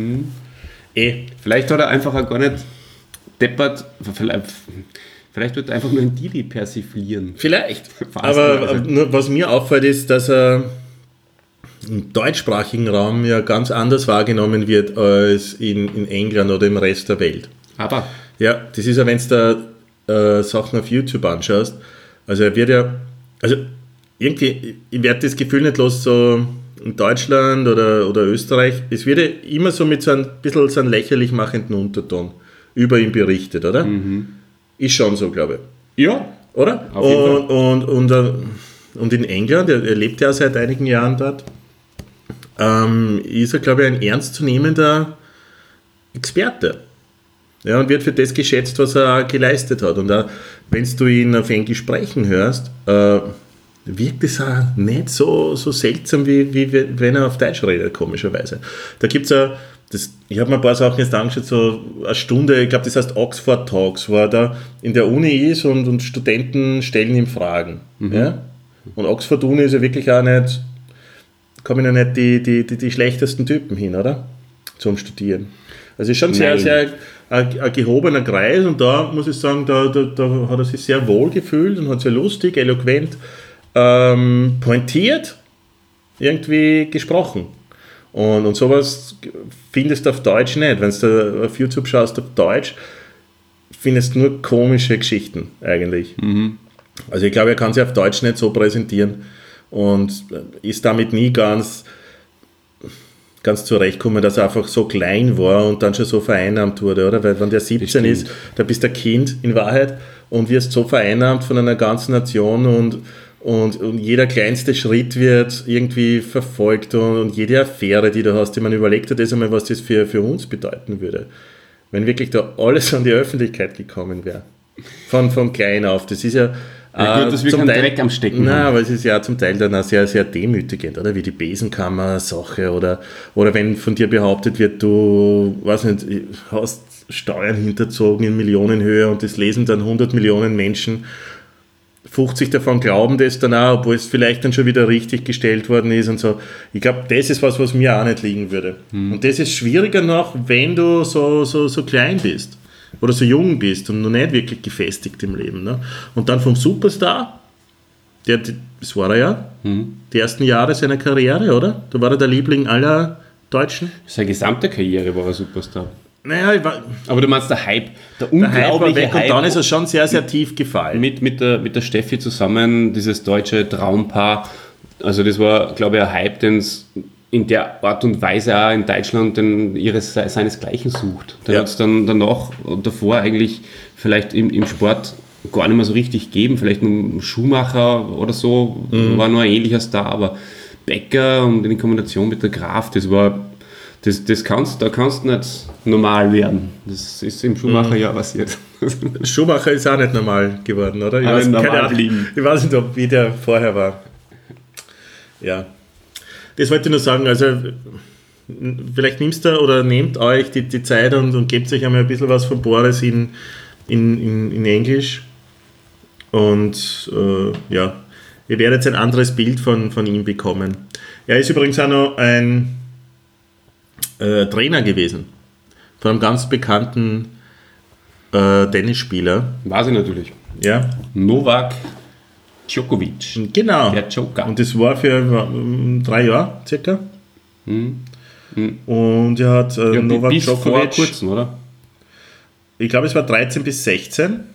Eh. Vielleicht hat er einfach auch gar nicht deppert, vielleicht, vielleicht wird er einfach nur ein Didi persiflieren. Vielleicht. Fast, Aber also. nur was mir auffällt, ist, dass er im deutschsprachigen Raum ja ganz anders wahrgenommen wird als in, in England oder im Rest der Welt. Aber Ja, das ist ja, wenn du da äh, Sachen auf YouTube anschaust. Also er wird ja, also irgendwie, ich werde das Gefühl nicht los, so in Deutschland oder, oder Österreich, es wird ja immer so mit so ein bisschen so einem lächerlich machenden Unterton über ihn berichtet, oder? Ist schon so, glaube ich. ja, Oder? Auf jeden und, und, und, äh, und in England, er, er lebt ja seit einigen Jahren dort, ähm, ist er, glaube ich, ein ernstzunehmender Experte. Ja, und wird für das geschätzt, was er geleistet hat. Und auch, wenn du ihn auf Englisch sprechen hörst, äh, wirkt es auch nicht so, so seltsam, wie, wie wenn er auf Deutsch redet, komischerweise. Da gibt es ja, das, ich habe mir ein paar Sachen jetzt angeschaut, so eine Stunde, ich glaube, das heißt Oxford Talks, wo er da in der Uni ist und, und Studenten stellen ihm Fragen. Ja? Und Oxford Uni ist ja wirklich auch nicht, kommen ja nicht die, die, die, die schlechtesten Typen hin, oder? Zum Studieren. Also ist schon sehr, Nein. sehr ein, ein gehobener Kreis und da muss ich sagen, da, da, da hat er sich sehr wohl gefühlt und hat sehr lustig, eloquent, ähm, pointiert irgendwie gesprochen. Und, und sowas findest du auf Deutsch nicht. Wenn du auf YouTube schaust auf Deutsch, findest du nur komische Geschichten eigentlich. Also ich glaube, er kann sich auf Deutsch nicht so präsentieren und ist damit nie ganz ganz zurechtkommen, dass er einfach so klein war und dann schon so vereinnahmt wurde, oder? Weil wenn der siebzehn ist, da bist du ein Kind in Wahrheit und wirst so vereinnahmt von einer ganzen Nation und, und, und jeder kleinste Schritt wird irgendwie verfolgt und, und jede Affäre, die du hast, ich meine, überleg dir das einmal, was das für, für uns bedeuten würde. Wenn wirklich da alles an die Öffentlichkeit gekommen wäre. Von, von klein auf. Das ist ja Ja, gut, dass wir zum keinen Teil, Dreck am Stecken Nein, haben. aber es ist ja zum Teil dann auch sehr, sehr demütigend, oder? Wie die Besenkammer-Sache oder, oder wenn von dir behauptet wird, du, weiß nicht, hast Steuern hinterzogen in Millionenhöhe und das lesen dann hundert Millionen Menschen. fünfzig davon glauben das dann auch, obwohl es vielleicht dann schon wieder richtig gestellt worden ist und so. Ich glaube, das ist was, was mir auch nicht liegen würde. Hm. Und das ist schwieriger noch, wenn du so, so, so klein bist oder so jung bist und noch nicht wirklich gefestigt im Leben. Ne? Und dann vom Superstar, der, das war er ja, hm. die ersten Jahre seiner Karriere, oder? Da war er der Liebling aller Deutschen. Seine gesamte Karriere war er Superstar. Naja, ich war, aber du meinst der Hype, der der unglaubliche Hype war weg Hype. Und dann ist er schon sehr, sehr tief gefallen. Mit, mit, der, mit der Steffi zusammen, dieses deutsche Traumpaar. Also das war, glaube ich, ein Hype, den es in der Art und Weise auch in Deutschland den, ihres, seinesgleichen sucht. Den Ja. hat es dann danach und davor eigentlich vielleicht im, im Sport gar nicht mehr so richtig gegeben. Vielleicht nur Schumacher oder so, mhm. war nur ein ähnlicher Star, aber Becker und in Kombination mit der Graf, das war... Das, das kannst, da kannst du nicht normal werden. Das ist im Schumacher mhm. ja passiert. Schumacher ist auch nicht normal geworden, oder? Ich, Auch weiß, nicht keine normal Ahnung, blieben. ich weiß nicht, ob wie der vorher war. Ja. Das wollte ich nur sagen, also vielleicht nimmst du oder nehmt euch die, die Zeit und, und gebt euch einmal ein bisschen was von Boris in, in, in, in Englisch. Und äh, ja, ihr werdet ein anderes Bild von, von ihm bekommen. Er ist übrigens auch noch ein Äh, Trainer gewesen, von einem ganz bekannten äh, Tennisspieler. Weiß ich natürlich. Ja. Novak Djokovic. Genau. Der Joker. Und das war für äh, drei Jahre circa. Hm. Hm. Und er hat äh, Ja, Novak bis vor Djokovic, kurzem, oder? ich glaube es war dreizehn bis sechzehn,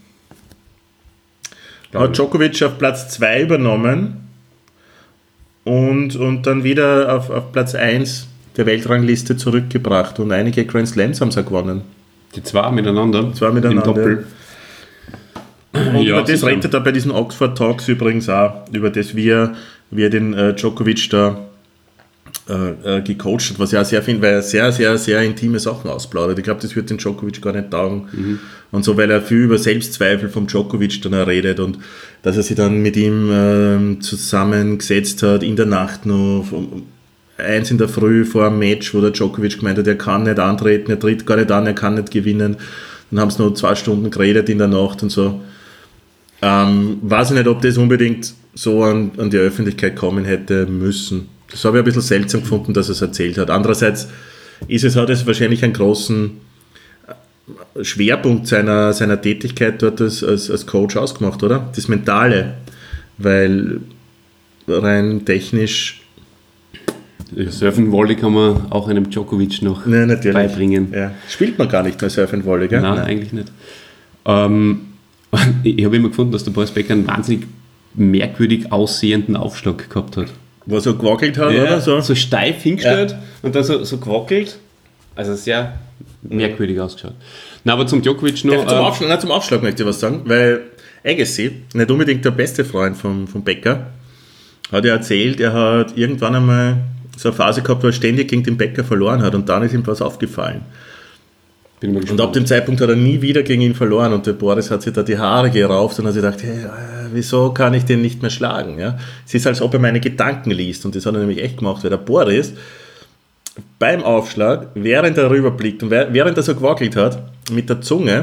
hat Djokovic auf Platz zwei übernommen und, und dann wieder auf, auf Platz eins der Weltrangliste zurückgebracht und einige Grand Slams haben sie gewonnen. Die zwei miteinander. Zwei miteinander. Im Doppel. Und Ja, über das sicher. redet er bei diesen Oxford Talks übrigens auch, über das, wie er, wie er den äh, Djokovic da äh, äh, gecoacht hat, was ich auch sehr finde, weil er sehr, sehr, sehr intime Sachen ausplaudert. Ich glaube, das wird den Djokovic gar nicht taugen. Mhm. Und so, weil er viel über Selbstzweifel vom Djokovic dann auch redet und dass er sich dann mit ihm äh, zusammengesetzt hat, in der Nacht noch, um, eins in der Früh vor einem Match, wo der Djokovic gemeint hat, er kann nicht antreten, er tritt gar nicht an, er kann nicht gewinnen. Dann haben sie noch zwei Stunden geredet in der Nacht und so. Ähm, weiß ich nicht, ob das unbedingt so an, an die Öffentlichkeit kommen hätte müssen. Das habe ich ein bisschen seltsam gefunden, dass er es erzählt hat. Andererseits ist es, hat es wahrscheinlich einen großen Schwerpunkt seiner, seiner Tätigkeit dort als, als, als Coach ausgemacht, oder? Das Mentale, weil rein technisch Surfen Volley kann man auch einem Djokovic noch Nein, natürlich. beibringen. Ja. Spielt man gar nicht mehr Surf and Volley, gell? Nein, Nein. eigentlich nicht. Ähm, ich habe immer gefunden, dass der Boris Becker einen wahnsinnig merkwürdig aussehenden Aufschlag gehabt hat. Wo er so gewackelt hat, Ja, oder so? so steif hingestellt Ja. und dann so, so gewackelt. Also sehr merkwürdig ausgeschaut. Na, aber zum Djokovic noch. Ja, zum, ähm, Aufschlag, nein, zum Aufschlag möchte ich was sagen, weil Agassi, nicht unbedingt der beste Freund vom, vom Becker, hat ja erzählt, er hat irgendwann einmal so eine Phase gehabt, wo er ständig gegen den Becker verloren hat und dann ist ihm was aufgefallen. bin mal Und gespannt. ab dem Zeitpunkt hat er nie wieder gegen ihn verloren und der Boris hat sich da die Haare gerauft und hat sich gedacht, hey, äh, wieso kann ich den nicht mehr schlagen? Ja? Es ist, als ob er meine Gedanken liest und das hat er nämlich echt gemacht, weil der Boris beim Aufschlag, während er rüberblickt und während er so gewackelt hat, mit der Zunge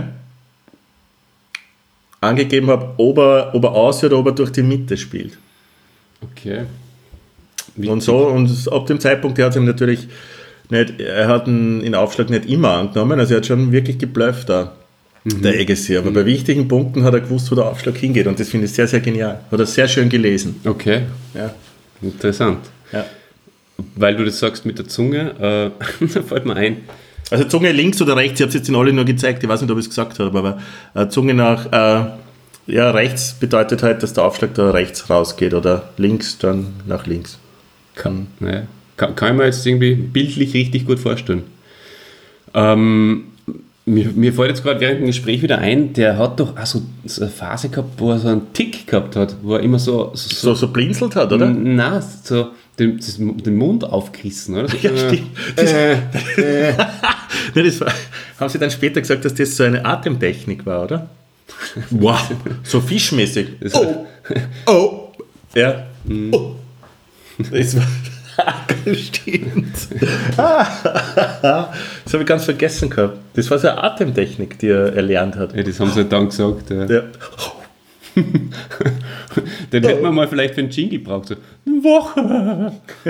angegeben hat, ob er, ob er aus oder ob er durch die Mitte spielt. Okay. Und so, und ab dem Zeitpunkt, der hat ihm natürlich nicht, er hat ihn in Aufschlag nicht immer angenommen, also er hat schon wirklich geblufft da, mhm. der Agassi. Aber mhm. bei wichtigen Punkten hat er gewusst, wo der Aufschlag hingeht und das finde ich sehr, sehr genial. Hat er sehr schön gelesen. Okay. Ja. Interessant. Ja. Weil du das sagst mit der Zunge, äh, da fällt mir ein. Also Zunge links oder rechts, ich habe es jetzt in alle nur gezeigt, ich weiß nicht, ob ich es gesagt habe, aber äh, Zunge nach äh, ja, rechts bedeutet halt, dass der Aufschlag da rechts rausgeht oder links dann nach links. Kann, ja, kann, kann ich mir jetzt irgendwie bildlich richtig gut vorstellen. Ähm, mir, mir fällt jetzt gerade während dem Gespräch wieder ein, der hat doch auch so, so eine Phase gehabt, wo er so einen Tick gehabt hat, wo er immer so... So, So, so blinzelt hat, oder? Nein, so den, das, den Mund aufgerissen, oder? So, Ja, stimmt. Das, äh, äh. Das war, haben sie dann später gesagt, dass das so eine Atemtechnik war, oder? Wow, so fischmäßig. Das Oh, oh, ja. Oh. Das war... Stimmt. Das habe ich ganz vergessen gehabt. Das war so eine Atemtechnik, die er erlernt hat. Ja, das haben sie dann gesagt. Ja. Ja. Den hätten wir mal vielleicht für einen Jingle gebraucht. So, Woche.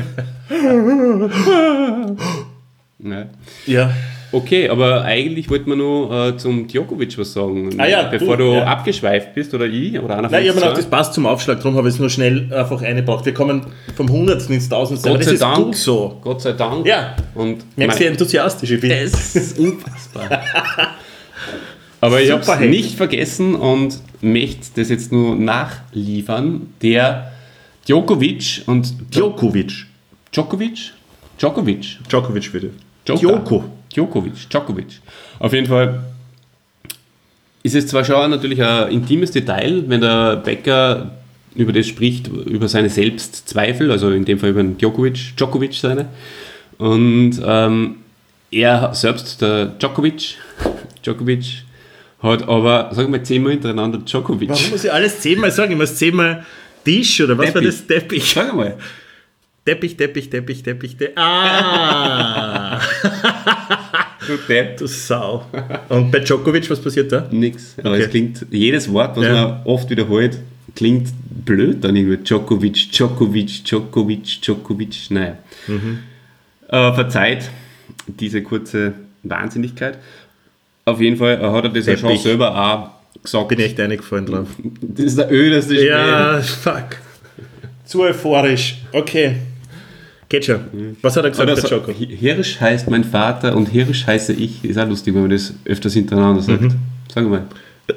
Ja. Ja. Okay, aber eigentlich wollten wir noch äh, zum Djokovic was sagen. Ah ja, bevor du, du ja. abgeschweift bist, oder ich, oder einer von Nein, ich habe uns mir gedacht, zwei. das passt zum Aufschlag, darum habe ich es nur schnell einfach eingebracht. Wir kommen vom Hundertsten ins Tausendste. Gott Das sei ist Dank. gut so. Gott sei Dank. Ja. Und Merkst du, wie enthusiastisch ich bin? das ist unfassbar. Aber ich habe es Superheld. nicht vergessen und möchte das jetzt nur nachliefern. Der Djokovic und Djokovic. Djokovic? Djokovic. Djokovic bitte. Joker. Djoko. Djokovic. Djokovic. Auf jeden Fall ist es zwar schon natürlich ein intimes Detail, wenn der Becker über das spricht, über seine Selbstzweifel, also in dem Fall über den Djokovic, Djokovic seine. Und ähm, er selbst, der Djokovic, Djokovic, hat aber, sagen wir zehnmal hintereinander Djokovic. Warum muss ich alles zehnmal sagen? Ich muss zehnmal Tisch oder was war Teppich. das? Teppich. Sag mal. Teppich, Teppich, Teppich, Teppich, Teppich. Ah! Du Depp. Du Sau. Und bei Djokovic, was passiert da? Nix. Aber Okay. es klingt, jedes Wort, was Ja. man oft wiederholt, klingt blöd dann irgendwie. Djokovic, Djokovic, Djokovic, Djokovic. Naja. Mhm. Äh, verzeiht diese kurze Wahnsinnigkeit. Auf jeden Fall hat er das ja schon Teppich. selber auch gesagt. Bin echt eingefallen drauf. Das ist der öderste Spiel. Ja, fuck. Zu euphorisch. Okay. Geht schon. Was hat er gesagt, Oder der so, Djoko? Hirsch heißt mein Vater und Hirsch heiße ich. Ist auch lustig, wenn man das öfters hintereinander sagt. Mhm. Sag mal.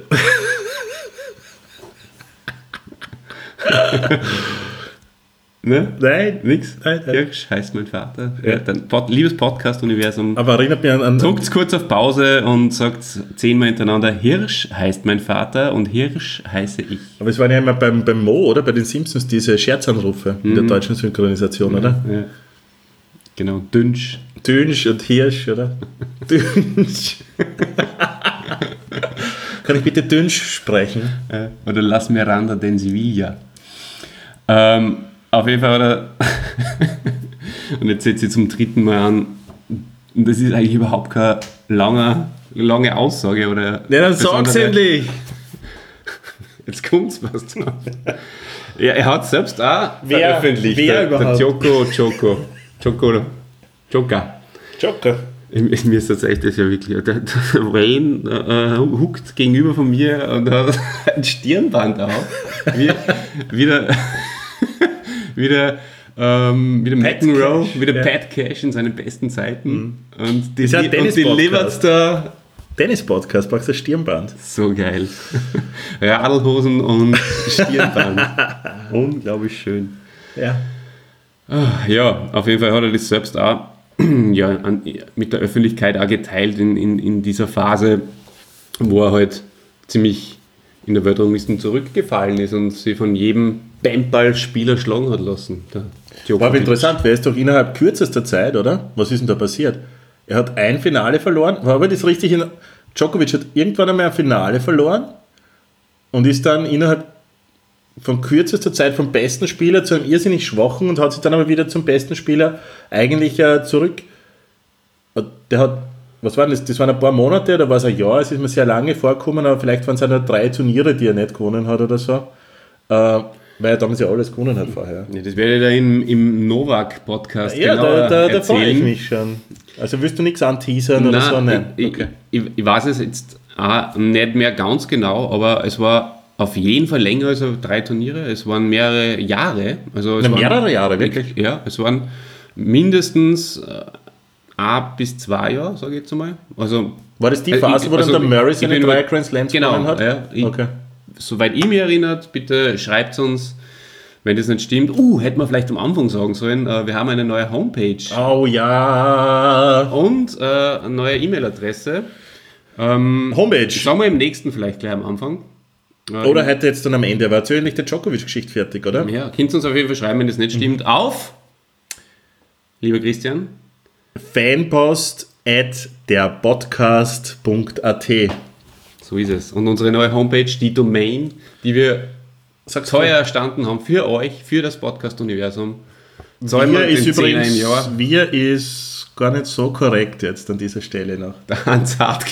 Ne? Nein. Nix? Nein, nein. Hirsch heißt mein Vater. Ja. Ja. Dann, Pod, liebes Podcast-Universum, Aber erinnert mich an... an drückt kurz auf Pause und sagt zehnmal hintereinander, Hirsch heißt mein Vater und Hirsch heiße ich. aber es waren ja immer beim, beim Mo, oder? Bei den Simpsons diese Scherzanrufe in der deutschen Synchronisation, oder? Ja. Genau, Dünsch. Dünsch und Hirsch, oder? Dünsch. Kann ich bitte Dünsch sprechen? Äh, oder Las Miranda den Sevilla. Ähm, auf jeden Fall hat er, und jetzt setze ich zum dritten Mal an, und das ist eigentlich überhaupt keine lange, lange Aussage. Oder Ja, dann sag's besondere- endlich. Jetzt kommt's fast drauf. Ja, er hat selbst auch Wer- veröffentlicht. wer der, der überhaupt? Djoko, Djoko, Djoko, Joker. Joker. Ich- Mir ist tatsächlich das ja wirklich. Der, der Wayne äh, huckt gegenüber von mir und hat ein Stirnband auf. Wie, wie der, wie der, ähm, wie der Pat McEnroe, Cash, wie der ja. Pat Cash in seinen besten Zeiten. Und die, Ist ja ein und die Tennis-Podcast. liefert da Tennis-Podcast, brauchst du ein Stirnband? so geil. Radlhosen und Stirnband. Unglaublich schön. Ja. Ja, auf jeden Fall hat er das selbst auch ja, an, mit der Öffentlichkeit auch geteilt in, in, in dieser Phase, wo er halt ziemlich in der Weltrangliste zurückgefallen ist und sich von jedem Bandballspieler schlagen hat lassen. Der War aber Djokovic. interessant, wer ist doch innerhalb kürzester Zeit, oder? Was ist denn da passiert? Er hat ein Finale verloren, war aber das richtig in... Djokovic hat irgendwann einmal ein Finale verloren und ist dann innerhalb von kürzester Zeit vom besten Spieler zu einem irrsinnig schwachen und hat sich dann aber wieder zum besten Spieler eigentlich äh, zurück. Der hat, was waren das? Das waren ein paar Monate oder war es ein Jahr? Es ist mir sehr lange vorgekommen, aber vielleicht waren es auch nur drei Turniere, die er nicht gewonnen hat oder so. Äh, weil er damals ja alles gewonnen hat vorher. Ja, das werde ich da im, im Novak-Podcast Ja, genauer da, da, da freue ich erzählen. mich schon. Also willst du nichts anteasern oder so? Nein. Ich, Okay. ich, ich weiß es jetzt auch nicht mehr ganz genau, aber es war auf jeden Fall länger als drei Turniere. Es waren mehrere Jahre. Also es Na, waren, mehrere Jahre, wirklich? Ja, es waren mindestens äh, ein bis zwei Jahre, sage ich jetzt einmal. Also, War das die äh, Phase, ich- wo also dann der Murray ich seine bin drei mit- Grand Slams genau, gewonnen hat? Ja, ich, Okay. Soweit ich mich erinnert, bitte schreibt uns, wenn das nicht stimmt. Uh, hätten wir vielleicht am Anfang sagen sollen, äh, wir haben eine neue Homepage Oh ja. und äh, eine neue E-Mail-Adresse. Ähm, Homepage. Sagen wir im nächsten vielleicht gleich am Anfang. Äh, Oder heute jetzt dann am Ende. War zuerst der Djokovic-Geschichte fertig, oder? Ja, könnt ihr uns auf jeden Fall schreiben, wenn das nicht stimmt, auf, lieber Christian, Fanpost at derpodcast punkt at. So ist es. Und unsere neue Homepage, die Domain, die wir Sag's teuer erstanden haben für euch, für das Podcast-Universum. Zahlen Wir wir ist den Zehner übrigens, im Jahr. wir ist gar nicht so korrekt jetzt an dieser Stelle noch. Der Hans Hartke.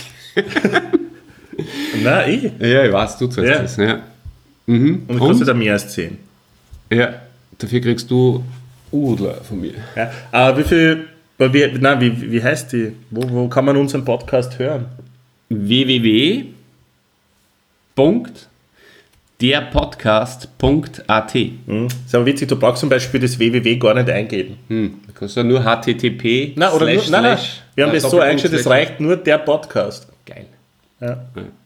Nein, ich. Ja, ich weiß, du zahlst Ja. das. Ja. Mhm. Und kostet er mehr als zehn. Ja, dafür kriegst du Udler von mir. Ja. Aber wie viel, wie, nein, wie, wie heißt die? Wo, wo kann man unseren Podcast hören? w w w punkt der podcast punkt a t. Hm. Ist aber witzig, du brauchst zum Beispiel das www gar nicht eingeben. Hm, da kannst du nur H T T P. Nein, oder slash, nur, nein, nein. slash, Wir haben äh, das so Doppelpunkt, eingestellt, das slash. reicht nur der Podcast. Geil. Ja.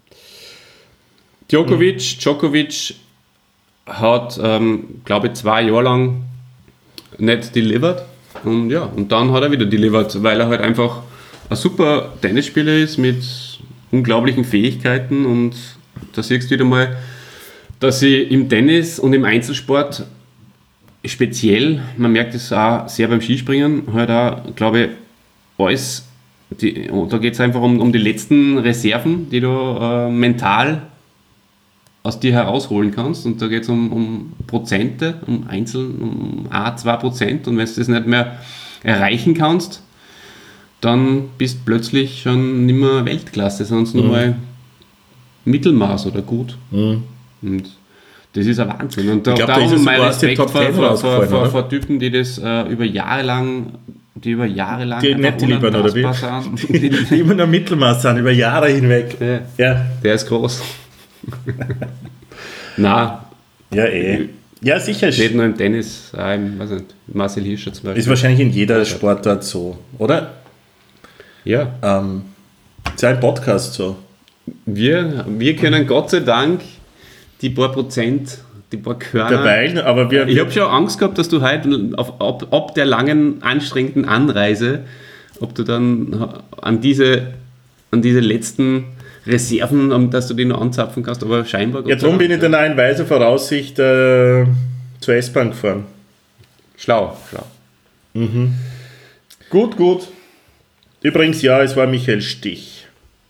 Djokovic, Djokovic hat, ähm, glaube ich, zwei Jahre lang nicht delivered. Und ja, und dann hat er wieder delivered, weil er halt einfach ein super Tennisspieler ist mit unglaublichen Fähigkeiten. Und da siehst du wieder mal, dass sie im Tennis und im Einzelsport speziell, man merkt es auch sehr beim Skispringen, halt auch, glaube ich, alles, die, da geht es einfach um, um die letzten Reserven, die du äh, mental aus dir herausholen kannst. Und da geht es um, um Prozente, um Einzeln, um ein, zwei Prozent. Und wenn du das nicht mehr erreichen kannst, dann bist du plötzlich schon nicht mehr Weltklasse, sondern nur Mhm. mal Mittelmaß oder gut. Mhm. Und das ist ein Wahnsinn. Und da, Ich glaub, da ist darum es mein sogar aus den Respekt Top vor, Ten vor, vor, rausgefallen, vor, oder? vor Typen, die das äh, über Jahre lang, die über Jahre lang Die einfach nicht delivern, oder wie? unantastbar sind. Die, die immer nur Mittelmaß sind, über Jahre hinweg. Ja. Ja, Der ist groß. Na, ja eh. Ja, sicher. nicht nur im Tennis, auch im, weiß nicht, Marcel Hirscher zum Beispiel. Ist wahrscheinlich in jeder Sportart so, oder? Ja, Ähm, ist ja ein Podcast so. wir, wir können Gott sei Dank die paar Prozent, die paar Körner. Derweil, aber wir, Ich habe schon Angst gehabt, dass du heute auf, ob, ob der langen, anstrengenden Anreise, ob du dann an diese, an diese letzten Reserven, um, dass du die noch anzapfen kannst, aber scheinbar. ja, darum bin ich dann auch in weiser Voraussicht äh, zur S-Bahn gefahren. Schlau, schlau. Gut, gut. Übrigens, ja, es war Michael Stich.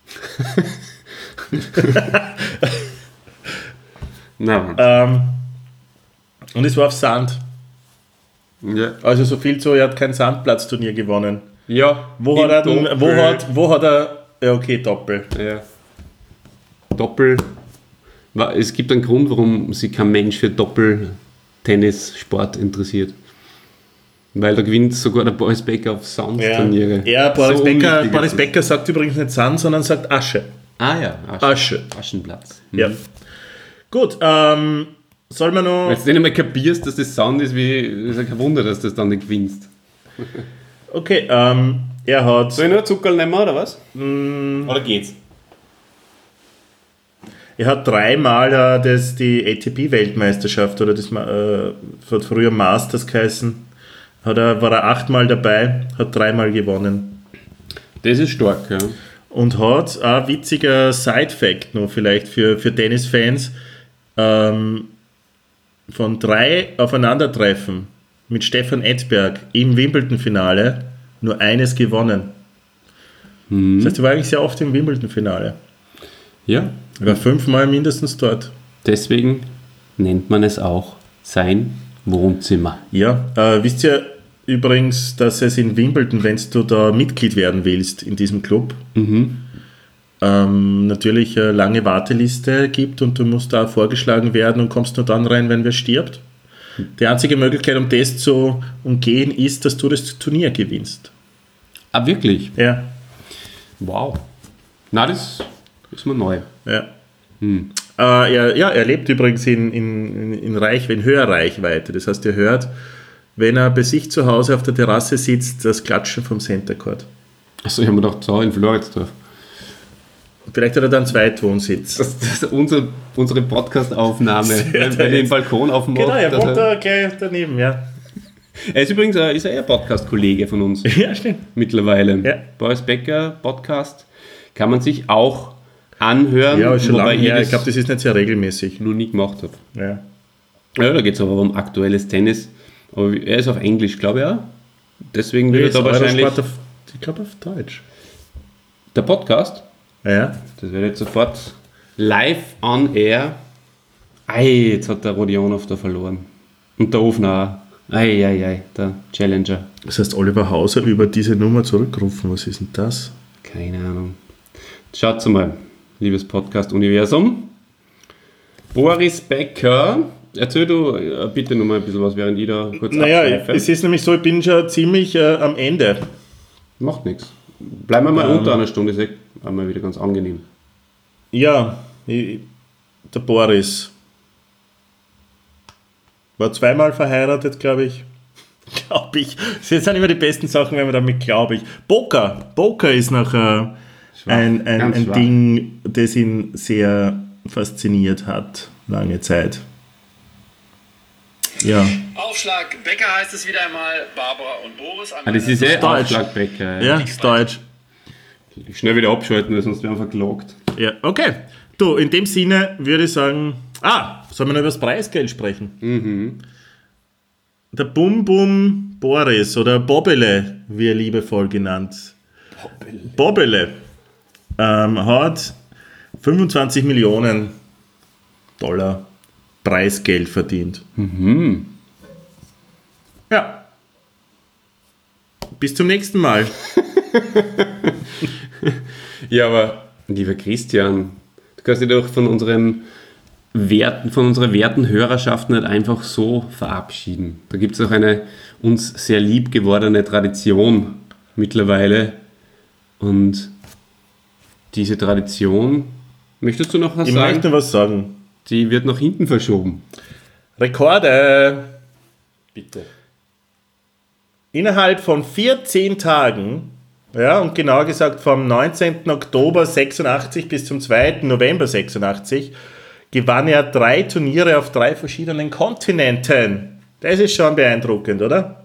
Na, Ähm, und es war auf Sand. ja. Also so viel zu, er hat kein Sandplatzturnier gewonnen. ja. Wo im hat er denn, wo Doppel. hat, wo hat er, ja okay, Doppel. Ja. Doppel. Wa- Es gibt einen Grund, warum sich kein Mensch für Doppel-Tennissport interessiert. Weil da gewinnt sogar der Boris Becker auf Sandturniere. Ja, Boris, So Becker, unwichtig Boris ist Becker sagt übrigens nicht Sand, sondern sagt Asche. das. Ah ja, Asche. Asche. Aschenplatz. Ja. Gut, ähm, soll man noch. Wenn du nicht einmal kapierst, dass das Sound ist, wie, ist ja kein Wunder, dass du das dann nicht gewinnst. Okay, ähm, er hat. Soll ich nur Zuckerl nehmen, oder was? Oder geht's? Er hat dreimal äh, das, die A T P-Weltmeisterschaft oder das Ma- äh, hat früher Masters geheißen. Hat er, war er achtmal dabei, hat dreimal gewonnen. Das ist stark, ja. Und hat ein witziger Side-Fact noch vielleicht für, für Tennisfans. Ähm, von drei Aufeinandertreffen mit Stefan Edberg im Wimbledon-Finale nur eines gewonnen. Das heißt, er war eigentlich sehr oft im Wimbledon-Finale. Ja, Er war fünfmal mindestens dort. deswegen nennt man es auch sein Wohnzimmer. Ja, äh, wisst ihr übrigens, dass es in Wimbledon, wenn du da Mitglied werden willst in diesem Club, Mhm. ähm, natürlich eine lange Warteliste gibt und du musst da vorgeschlagen werden und kommst nur dann rein, wenn wer stirbt. Die einzige Möglichkeit, um das zu umgehen, ist, dass du das Turnier gewinnst. Ah, wirklich? Ja, Wow. Na, das ist mir neu. ja. Äh, er, ja, er lebt übrigens in, in, in, Reich, in höherer Reichweite. Das heißt, er hört, wenn er bei sich zu Hause auf der Terrasse sitzt, das Klatschen vom Center Court. Achso, ich habe mir gedacht, so in Floridsdorf. Vielleicht hat er dann einen Zweitwohnsitz. Das, das ist unser, unsere Podcast-Aufnahme. Wenn wenn ich den Balkon aufmache. Genau, er dass wohnt da gleich daneben, ja. Er ist übrigens ein, ist er eher Podcast-Kollege von uns Ja, stimmt. mittlerweile. Ja. Boris Becker Podcast kann man sich auch anhören, Ja, ist schon wobei lange her. das Ich glaube, das ist nicht sehr regelmäßig. noch nie gemacht habe. Ja. Ja, da geht es aber um aktuelles Tennis. Aber er ist auf Englisch, glaube ich auch. Deswegen wird er da wahrscheinlich... Eurosport auf, ich glaube auf Deutsch. Der Podcast, Ja. das werde ich jetzt sofort live on air. Ei, jetzt hat der Rodionov da verloren. Und der Ofen auch. Ei, ei, ei, der Challenger. Das heißt, Oliver Hauser über diese Nummer zurückrufen. Was ist denn das? Keine Ahnung. Schaut mal, liebes Podcast-Universum. Boris Becker, erzähl du äh, bitte noch mal ein bisschen was, während ich da kurz Naja, abschweife. es ist nämlich so, ich bin schon ziemlich äh, am Ende. Macht nichts. Bleiben wir mal Ähm. unter einer Stunde, ist eh einmal wieder ganz angenehm. Ja, ich, der Boris war zweimal verheiratet, glaube ich. Glaube ich. Das sind immer die besten Sachen, wenn man damit glaube ich. Poker. Poker ist noch äh, ein, ein, ganz ein schwach. Ding, das ihn sehr fasziniert hat, lange Zeit. Ja. Aufschlag Becker heißt es wieder einmal, Barbara und Boris. Ah, das ist eh Deutsch. Aufschlagbecker. Ja, ist Deutsch. Schnell wieder abschalten, weil sonst werden wir verklagt. Ja, okay. Du, in dem Sinne würde ich sagen, ah, sollen wir noch über das Preisgeld sprechen? Mhm. Der Bum Bum Boris oder Bobbele, wie er liebevoll genannt. Bobbele. Bobbele ähm, hat fünfundzwanzig Millionen Dollar Preisgeld verdient. Mhm. Ja. Bis zum nächsten Mal. Ja, aber lieber Christian, du kannst dich doch von unseren Werten, von unserer werten Hörerschaft nicht einfach so verabschieden. Da gibt es auch eine uns sehr lieb gewordene Tradition mittlerweile. Und diese Tradition, möchtest du noch was Ich sagen? möchte was sagen. Die wird nach hinten verschoben. Rekorde. Bitte. Innerhalb von vierzehn Tagen, ja, und genauer gesagt vom neunzehnten Oktober sechsundachtzig bis zum zweiten November sechsundachtzig, gewann er drei Turniere auf drei verschiedenen Kontinenten. Das ist schon beeindruckend, oder?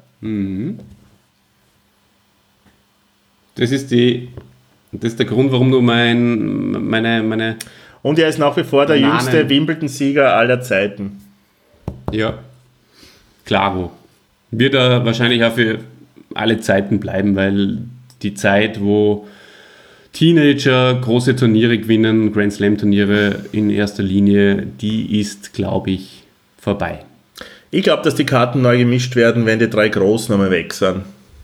Das ist, die, das ist der Grund, warum du mein, meine, meine... Und er ist nach wie vor der Bananen. jüngste Wimbledon-Sieger aller Zeiten. Ja, klaro. Wird er wahrscheinlich auch für alle Zeiten bleiben, weil die Zeit, wo Teenager große Turniere gewinnen, Grand Slam Turniere in erster Linie, die ist, glaube ich, vorbei. Ich glaube, dass die Karten neu gemischt werden, wenn die drei Großen einmal weg sind.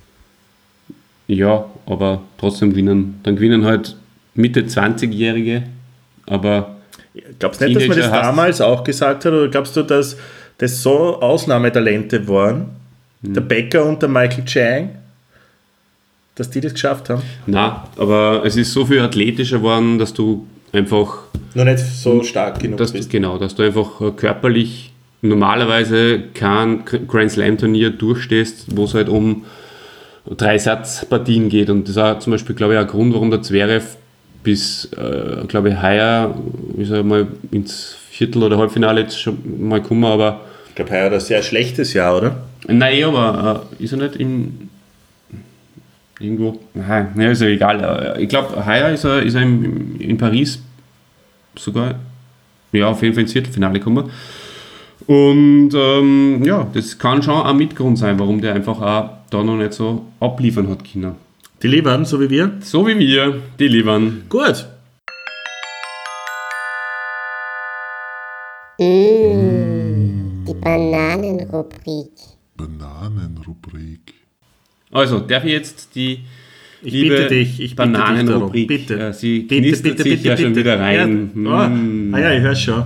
Ja, aber trotzdem gewinnen. Dann gewinnen halt Mitte zwanzigjährige, aber Glaubst du nicht, dass man das Teenager hast- damals auch gesagt hat? Oder glaubst du, dass das so Ausnahmetalente waren? Hm. Der Becker und der Michael Chang? Dass die das geschafft haben? na, aber es ist so viel athletischer geworden, dass du einfach Noch nicht so stark genug dass, bist. genau, dass du einfach äh, körperlich normalerweise kein Grand Slam Turnier durchstehst, wo es halt um drei Satzpartien geht. Und das ist auch zum Beispiel, glaube ich, ein Grund, warum der Zverev bis, äh, glaube ich, heuer ist er mal ins Viertel- oder Halbfinale jetzt schon mal gekommen, aber Ich glaube, er hat ein sehr schlechtes Jahr, oder? nein, aber äh, ist er nicht in irgendwo, nein, ja, ist ja egal. Ich glaube, heuer ist er, ist er in, in Paris sogar, ja, auf jeden Fall ins Viertelfinale gekommen. Und ähm, ja, das kann schon ein Mitgrund sein, warum der einfach auch da noch nicht so abliefern hat können. Die liefern, so wie wir. So wie wir, die liefern. Gut. Mmh, die Bananenrubrik. Bananenrubrik. Also, darf ich jetzt die Ich liebe bitte dich, ich bitte dich darum. Bananenrubrik, Bitte. äh, sie Bitte, knistert bitte, sich bitte, ja schon bitte. wieder rein. Ja, Mm. oh, ah ja, ich höre schon.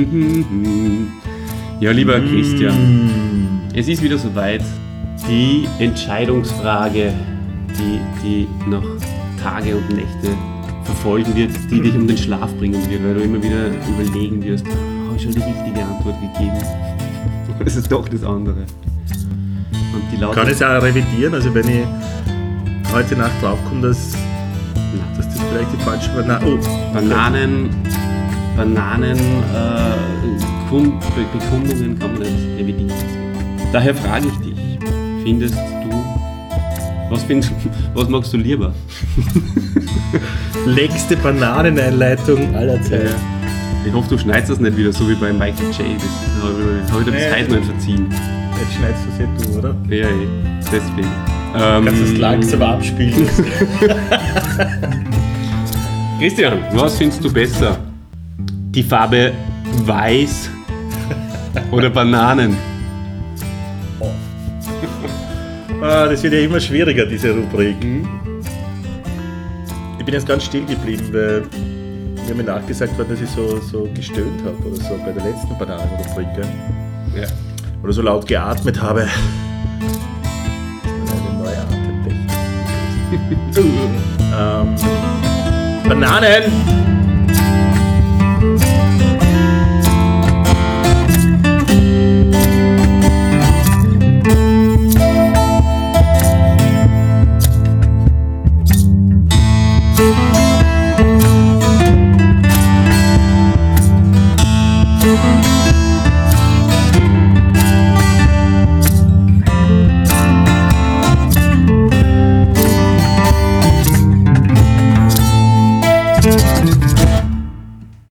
Ja, lieber Mm. Christian, es ist wieder soweit. Die Entscheidungsfrage, die, die noch Tage und Nächte verfolgen wird, die dich um den Schlaf bringen wird, weil du immer wieder überlegen wirst, habe ich schon die richtige Antwort gegeben? Das ist doch das andere. Und die lautet, Kann ich es auch revidieren? Also wenn ich heute Nacht draufkomme, dass, dass das vielleicht die falsche Banane... Oh, Bananen, Bananen, äh, Kund, Be- Bekundungen kann man nicht revidieren. Daher frage ich dich, findest du, was, findest, was magst du lieber? längste Bananeneinleitung aller Zeiten. Ich hoffe, du schneidest das nicht wieder so wie bei Michael J. Das habe ich, hab ich dir bis Nee. heute nicht verziehen. Jetzt schneidest du es ja du, oder? Ja, ja, deswegen. Ähm, Kannst du es langsam abspielen? Christian, was findest du besser? die Farbe Weiß oder Bananen? Ah, das wird ja immer schwieriger, diese Rubrik. Ich bin jetzt ganz still geblieben, weil mir mir nachgesagt worden, dass ich so, so gestöhnt habe oder so bei der letzten Bananenrubrik. Ja. Oder so laut geatmet habe. Das ist eine neue Atemtechnik. ähm, Bananen!